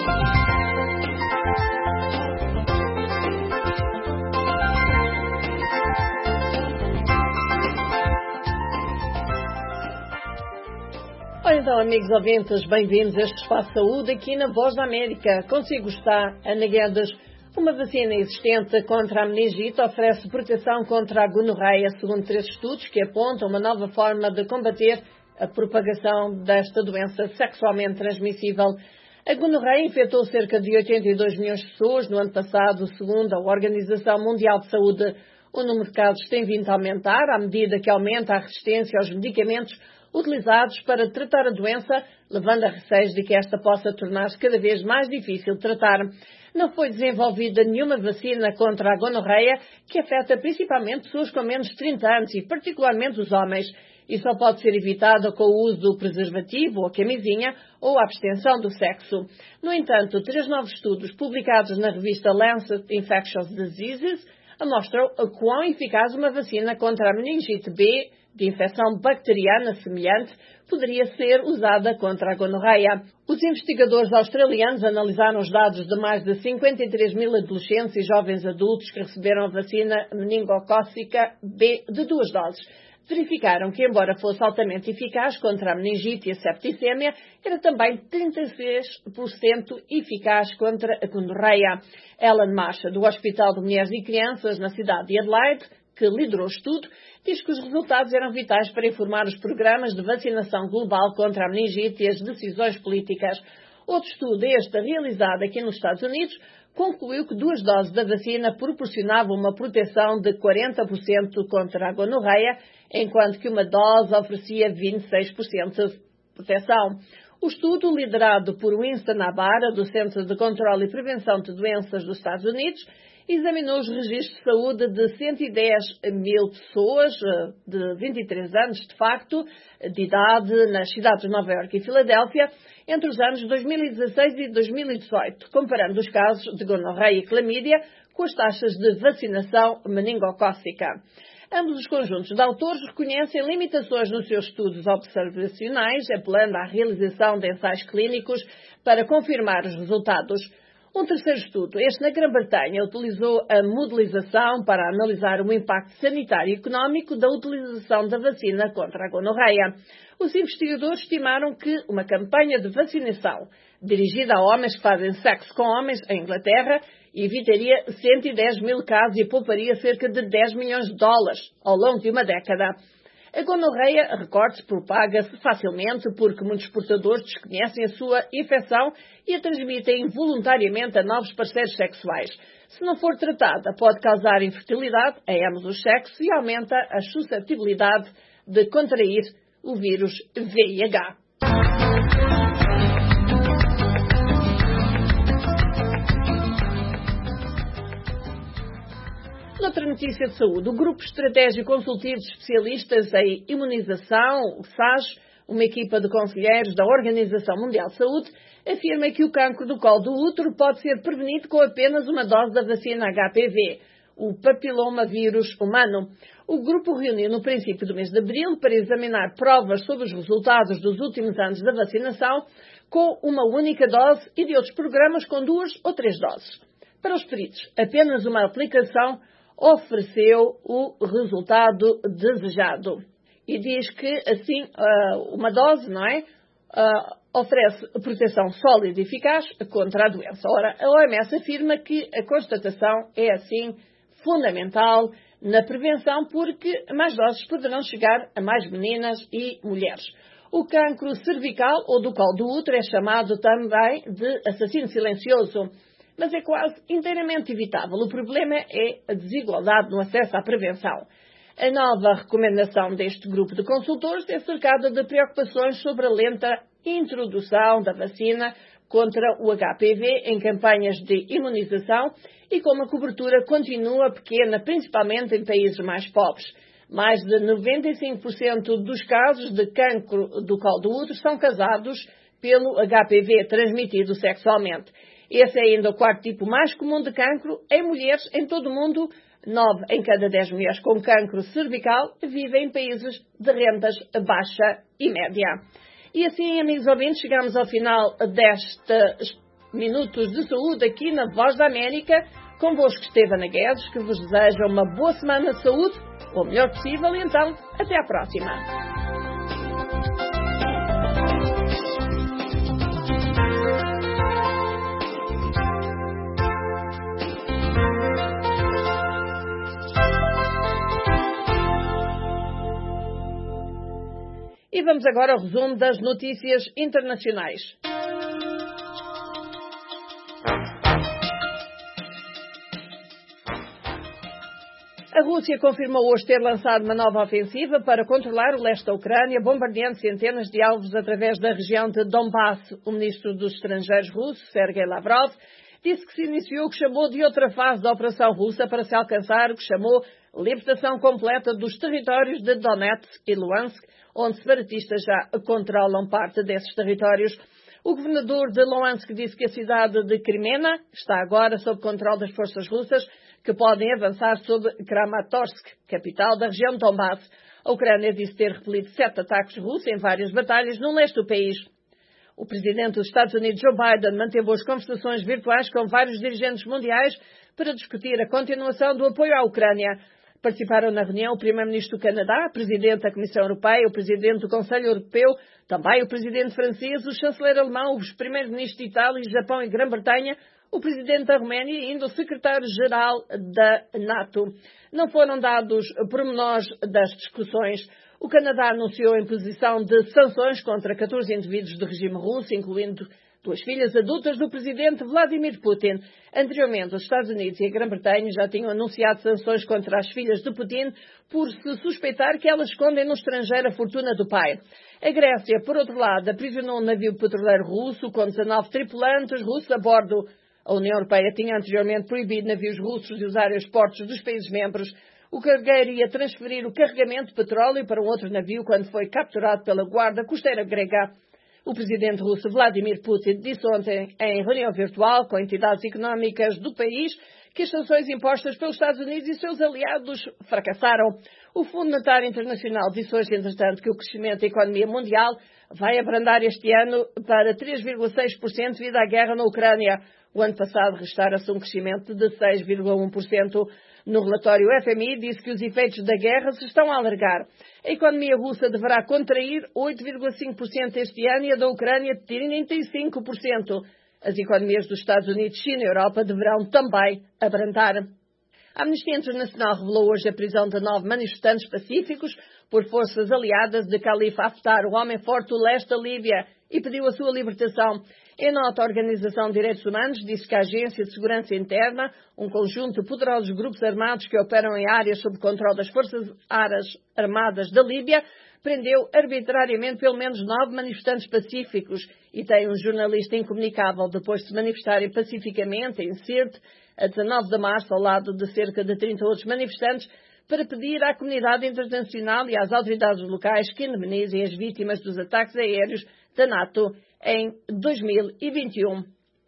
Ora então, amigos ouvintes, bem-vindos a este Espaço Saúde aqui na Voz da América. Consigo está Ana Guedes. Uma vacina existente contra a meningite oferece proteção contra a gonorreia, segundo 3 estudos que apontam uma nova forma de combater a propagação desta doença sexualmente transmissível. A gonorreia infectou cerca de 82 milhões de pessoas no ano passado, segundo a Organização Mundial de Saúde. O número de casos tem vindo a aumentar à medida que aumenta a resistência aos medicamentos utilizados para tratar a doença, levando a receios de que esta possa tornar-se cada vez mais difícil de tratar. Não foi desenvolvida nenhuma vacina contra a gonorreia, que afeta principalmente pessoas com menos de 30 anos e particularmente os homens, e só pode ser evitada com o uso do preservativo ou camisinha ou a abstenção do sexo. No entanto, 3 novos estudos publicados na revista Lancet Infectious Diseases mostram quão eficaz uma vacina contra a meningite B, de infecção bacteriana semelhante, poderia ser usada contra a gonorreia. Os investigadores australianos analisaram os dados de mais de 53 mil adolescentes e jovens adultos que receberam a vacina meningocócica B de 2 doses. Verificaram que, embora fosse altamente eficaz contra a meningite e a septicémia, era também 36% eficaz contra a gonorreia. Ellen Marcha, do Hospital de Mulheres e Crianças, na cidade de Adelaide, que liderou o estudo, diz que os resultados eram vitais para informar os programas de vacinação global contra a meningite e as decisões políticas. Outro estudo, este realizado aqui nos Estados Unidos, concluiu que 2 doses da vacina proporcionavam uma proteção de 40% contra a gonorreia, enquanto que uma dose oferecia 26% de proteção. O estudo, liderado por Winston Navarra, do Centro de Controle e Prevenção de Doenças dos Estados Unidos, examinou os registros de saúde de 110 mil pessoas de 23 anos, de facto, de idade, nas cidades de Nova Iorque e Filadélfia, entre os anos 2016 e 2018, comparando os casos de gonorreia e clamídia com as taxas de vacinação meningocócica. Ambos os conjuntos de autores reconhecem limitações nos seus estudos observacionais, apelando à realização de ensaios clínicos para confirmar os resultados. Um terceiro estudo, este na Grã-Bretanha, utilizou a modelização para analisar o impacto sanitário e económico da utilização da vacina contra a gonorreia. Os investigadores estimaram que uma campanha de vacinação dirigida a homens que fazem sexo com homens em Inglaterra evitaria 110 mil casos e pouparia cerca de 10 milhões de dólares ao longo de uma década. A gonorreia, recorde-se, propaga-se facilmente porque muitos portadores desconhecem a sua infecção e a transmitem involuntariamente a novos parceiros sexuais. Se não for tratada, pode causar infertilidade a ambos os sexos e aumenta a suscetibilidade de contrair o vírus VIH. Outra notícia de saúde. O Grupo Estratégico Consultivo de Especialistas em Imunização, o SAS, uma equipa de conselheiros da Organização Mundial de Saúde, afirma que o cancro do colo do útero pode ser prevenido com apenas uma dose da vacina HPV, o papilomavírus humano. O grupo reuniu no princípio do mês de abril para examinar provas sobre os resultados dos últimos anos da vacinação com uma única dose e de outros programas com 2 ou 3 doses. Para os peritos, apenas uma aplicação ofereceu o resultado desejado. E diz que, assim, uma dose, não é? Oferece proteção sólida e eficaz contra a doença. Ora, a OMS afirma que a constatação é, assim, fundamental na prevenção porque mais doses poderão chegar a mais meninas e mulheres. O cancro cervical ou do colo do útero é chamado também de assassino silencioso, mas é quase inteiramente evitável. O problema é a desigualdade no acesso à prevenção. A nova recomendação deste grupo de consultores é cercada de preocupações sobre a lenta introdução da vacina contra o HPV em campanhas de imunização e como a cobertura continua pequena, principalmente em países mais pobres. Mais de 95% dos casos de cancro do colo do útero são causados pelo HPV transmitido sexualmente. Esse é ainda o 4º tipo mais comum de cancro em mulheres em todo o mundo. 9 em cada 10 mulheres com cancro cervical vivem em países de rendas baixa e média. E assim, amigos ouvintes, chegamos ao final destes minutos de saúde aqui na Voz da América. Convosco esteve Ana Guedes, que vos deseja uma boa semana de saúde, o melhor possível, e então, até à próxima. E vamos agora ao resumo das notícias internacionais. A Rússia confirmou hoje ter lançado uma nova ofensiva para controlar o leste da Ucrânia, bombardeando centenas de alvos através da região de Donbass. O ministro dos Estrangeiros russo, Sergei Lavrov, disse que se iniciou o que chamou de outra fase da operação russa para se alcançar o que chamou libertação completa dos territórios de Donetsk e Luhansk, onde separatistas já controlam parte desses territórios. O governador de Luhansk disse que a cidade de Crimena está agora sob controle das forças russas, que podem avançar sobre Kramatorsk, capital da região de Donbass. A Ucrânia disse ter repelido 7 ataques russos em várias batalhas no leste do país. O presidente dos Estados Unidos, Joe Biden, manteve hoje conversações virtuais com vários dirigentes mundiais para discutir a continuação do apoio à Ucrânia. Participaram na reunião o primeiro-ministro do Canadá, o presidente da Comissão Europeia, o presidente do Conselho Europeu, também o presidente francês, o chanceler alemão, os primeiros-ministros de Itália, Japão e Grã-Bretanha, o presidente da Roménia e ainda o secretário-geral da NATO. Não foram dados pormenores das discussões. O Canadá anunciou a imposição de sanções contra 14 indivíduos do regime russo, incluindo 2 filhas adultas do presidente Vladimir Putin. Anteriormente, os Estados Unidos e a Grã-Bretanha já tinham anunciado sanções contra as filhas de Putin por se suspeitar que elas escondem no estrangeiro a fortuna do pai. A Grécia, por outro lado, aprisionou um navio petroleiro russo com 19 tripulantes russos a bordo. A União Europeia tinha anteriormente proibido navios russos de usarem os portos dos países-membros. O cargueiro ia transferir o carregamento de petróleo para um outro navio quando foi capturado pela guarda costeira grega. O presidente russo Vladimir Putin disse ontem, em reunião virtual com entidades económicas do país, que as sanções impostas pelos Estados Unidos e seus aliados fracassaram. O Fundo Monetário Internacional disse hoje, entretanto, que o crescimento da economia mundial vai abrandar este ano para 3,6% devido à guerra na Ucrânia. O ano passado restara-se um crescimento de 6,1%. No relatório, o FMI disse que os efeitos da guerra se estão a alargar. A economia russa deverá contrair 8,5% este ano e a da Ucrânia 35%. As economias dos Estados Unidos, China e Europa deverão também abrandar. A Amnistia Internacional revelou hoje a prisão de 9 manifestantes pacíficos por forças aliadas de Khalifa Haftar, o homem forte do leste da Líbia, e pediu a sua libertação. Em nota, a Organização de Direitos Humanos disse que a Agência de Segurança Interna, um conjunto de poderosos grupos armados que operam em áreas sob controle das Forças Armadas da Líbia, prendeu arbitrariamente pelo menos 9 manifestantes pacíficos e tem um jornalista incomunicável depois de se manifestarem pacificamente em Sirte, a 19 de março, ao lado de cerca de 30 outros manifestantes, para pedir à comunidade internacional e às autoridades locais que indemnizem as vítimas dos ataques aéreos da NATO em 2021.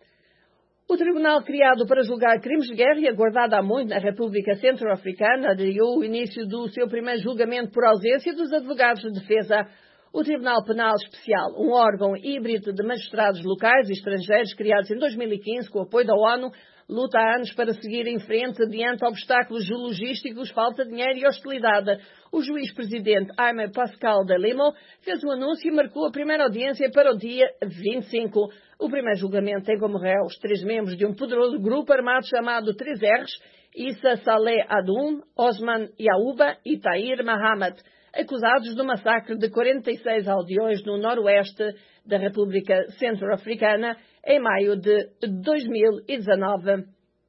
O tribunal criado para julgar crimes de guerra e aguardado há muito na República Centro-Africana adiou o início do seu primeiro julgamento por ausência dos advogados de defesa. O Tribunal Penal Especial, um órgão híbrido de magistrados locais e estrangeiros criados em 2015 com o apoio da ONU, luta há anos para seguir em frente diante obstáculos logísticos, falta de dinheiro e hostilidade. O juiz-presidente Jaime Pascal de Limo fez um anúncio e marcou a primeira audiência para o dia 25. O primeiro julgamento tem como réus 3 membros de um poderoso grupo armado chamado 3Rs, Issa Saleh Adoum, Osman Yaouba e Tahir Mahamat, acusados do massacre de 46 aldeões no noroeste da República Centro-Africana em maio de 2019.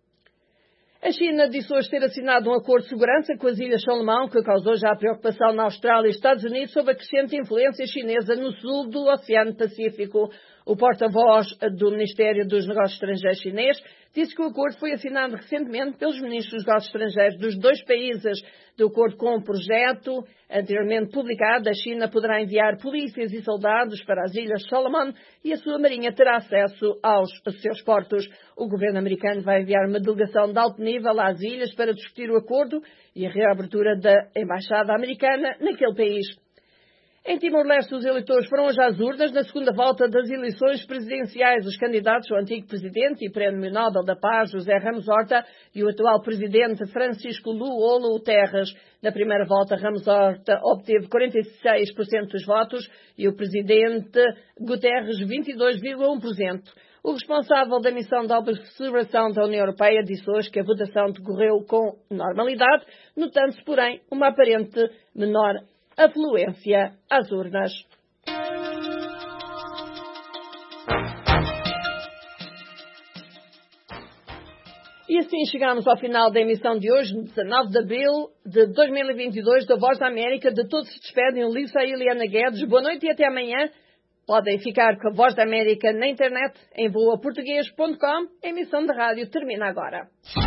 A China disse hoje ter assinado um acordo de segurança com as Ilhas Salomão, que causou já preocupação na Austrália e Estados Unidos sobre a crescente influência chinesa no sul do Oceano Pacífico. O porta-voz do Ministério dos Negócios Estrangeiros chinês disse que o acordo foi assinado recentemente pelos ministros dos Negócios Estrangeiros dos 2 países. De acordo com um projeto anteriormente publicado, a China poderá enviar polícias e soldados para as Ilhas Solomon e a sua marinha terá acesso aos seus portos. O governo americano vai enviar uma delegação de alto nível às ilhas para discutir o acordo e a reabertura da embaixada americana naquele país. Em Timor-Leste, os eleitores foram hoje às urnas na segunda volta das eleições presidenciais. Os candidatos são o antigo presidente e Prémio Nobel da Paz, José Ramos Horta, e o atual presidente Francisco Luolo Terres. Na primeira volta, Ramos Horta obteve 46% dos votos e o presidente Guterres 22,1%. O responsável da missão de observação da União Europeia disse hoje que a votação decorreu com normalidade, notando-se, porém, uma aparente menor afluência às urnas. E assim chegamos ao final da emissão de hoje, 19 de abril de 2022, da Voz da América. De todos se despedem o Lisa e a Eliana Guedes. Boa noite e até amanhã. Podem ficar com a Voz da América na internet em voaportuguês.com. A emissão de rádio termina agora.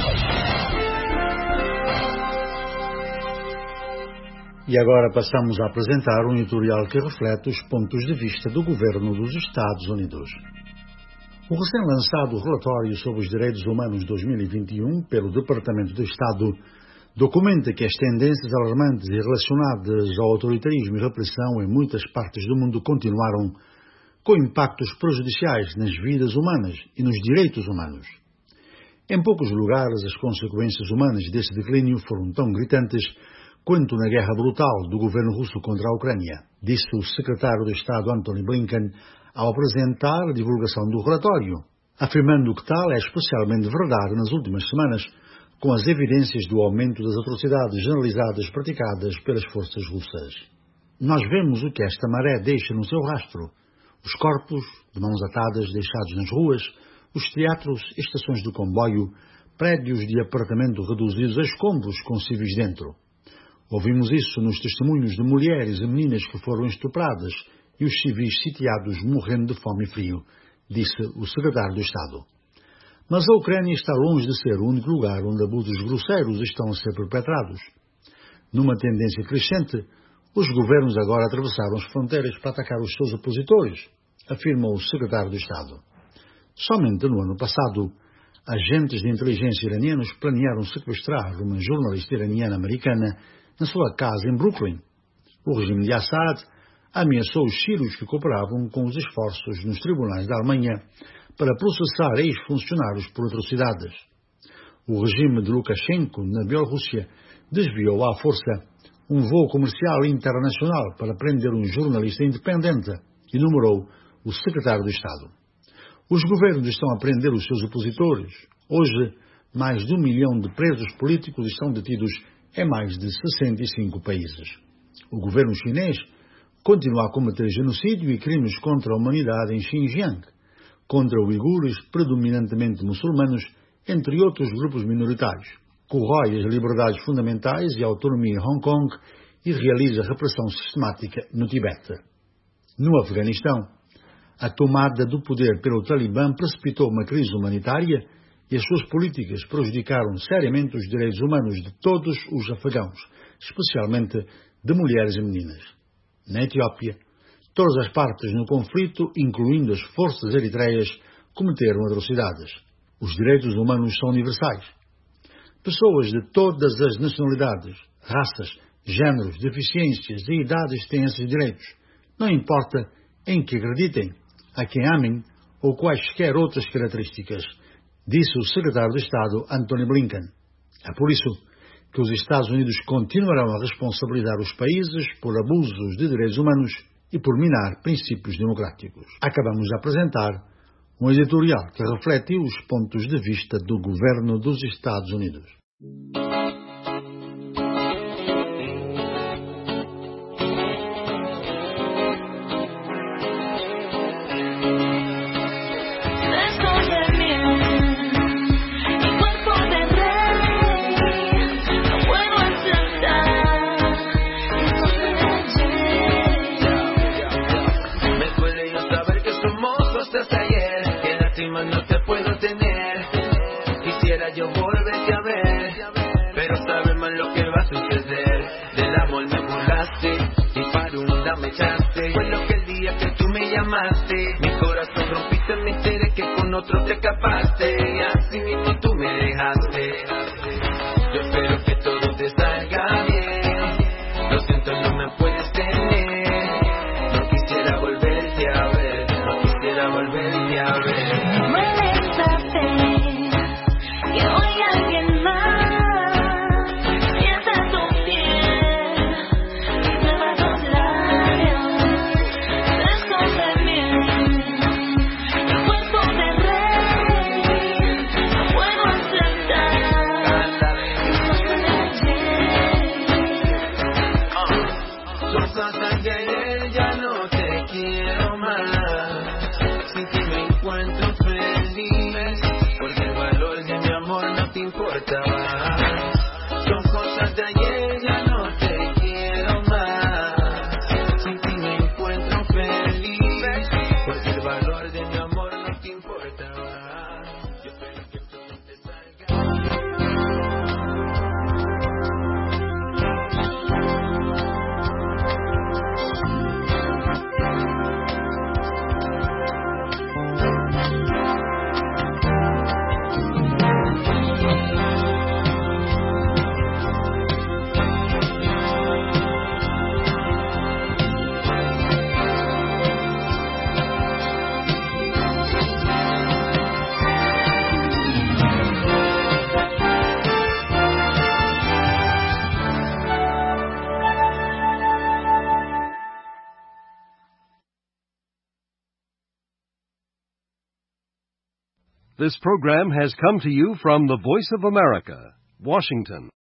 E agora passamos a apresentar um editorial que reflete os pontos de vista do governo dos Estados Unidos. O recém-lançado relatório sobre os direitos humanos 2021 pelo Departamento de Estado documenta que as tendências alarmantes e relacionadas ao autoritarismo e repressão em muitas partes do mundo continuaram, com impactos prejudiciais nas vidas humanas e nos direitos humanos. Em poucos lugares, as consequências humanas desse declínio foram tão gritantes quanto na guerra brutal do governo russo contra a Ucrânia, disse o secretário de Estado Antony Blinken ao apresentar a divulgação do relatório, afirmando que tal é especialmente verdade nas últimas semanas, com as evidências do aumento das atrocidades generalizadas praticadas pelas forças russas. Nós vemos o que esta maré deixa no seu rastro: os corpos, de mãos atadas, deixados nas ruas, os teatros, estações de comboio, prédios de apartamento reduzidos a escombros com civis dentro. Ouvimos isso nos testemunhos de mulheres e meninas que foram estupradas e os civis sitiados morrendo de fome e frio, disse o secretário do Estado. Mas a Ucrânia está longe de ser o único lugar onde abusos grosseiros estão a ser perpetrados. Numa tendência crescente, os governos agora atravessaram as fronteiras para atacar os seus opositores, afirma o secretário do Estado. Somente no ano passado, agentes de inteligência iranianos planearam sequestrar uma jornalista iraniana americana na sua casa em Brooklyn. O regime de Assad ameaçou os sírios que cooperavam com os esforços nos tribunais da Alemanha para processar ex-funcionários por atrocidades. O regime de Lukashenko, na Bielorrússia, desviou à força um voo comercial internacional para prender um jornalista independente, enumerou o secretário do Estado. Os governos estão a prender os seus opositores. Hoje, mais de 1 milhão de presos políticos estão detidos em mais de 65 países. O governo chinês continua a cometer genocídio e crimes contra a humanidade em Xinjiang, contra uigures predominantemente muçulmanos, entre outros grupos minoritários, corrói as liberdades fundamentais e a autonomia em Hong Kong e realiza repressão sistemática no Tibete. No Afeganistão, a tomada do poder pelo Talibã precipitou uma crise humanitária e as suas políticas prejudicaram seriamente os direitos humanos de todos os afegãos, especialmente de mulheres e meninas. Na Etiópia, todas as partes no conflito, incluindo as forças eritreias, cometeram atrocidades. Os direitos humanos são universais. Pessoas de todas as nacionalidades, raças, géneros, deficiências e idades têm esses direitos. Não importa em que acreditem, a quem amem ou quaisquer outras características, disse o secretário de Estado Antony Blinken. É por isso que os Estados Unidos continuarão a responsabilizar os países por abusos de direitos humanos e por minar princípios democráticos. Acabamos de apresentar um editorial que reflete os pontos de vista do governo dos Estados Unidos. Mi corazón rompiste, me enteré que con otro te escapaste y así mismo tú me dejaste. Yo espero que todo te salga bien. Lo siento, no me puedes tener. No quisiera volverte a ver. No quisiera volverte a ver. importa más. Son cosas de ayer, ya no te quiero más. Sin ti me encuentro feliz, porque el valor de mi amor no te importa más. Yo espero que todo te salga. This program has come to you from the Voice of America, Washington.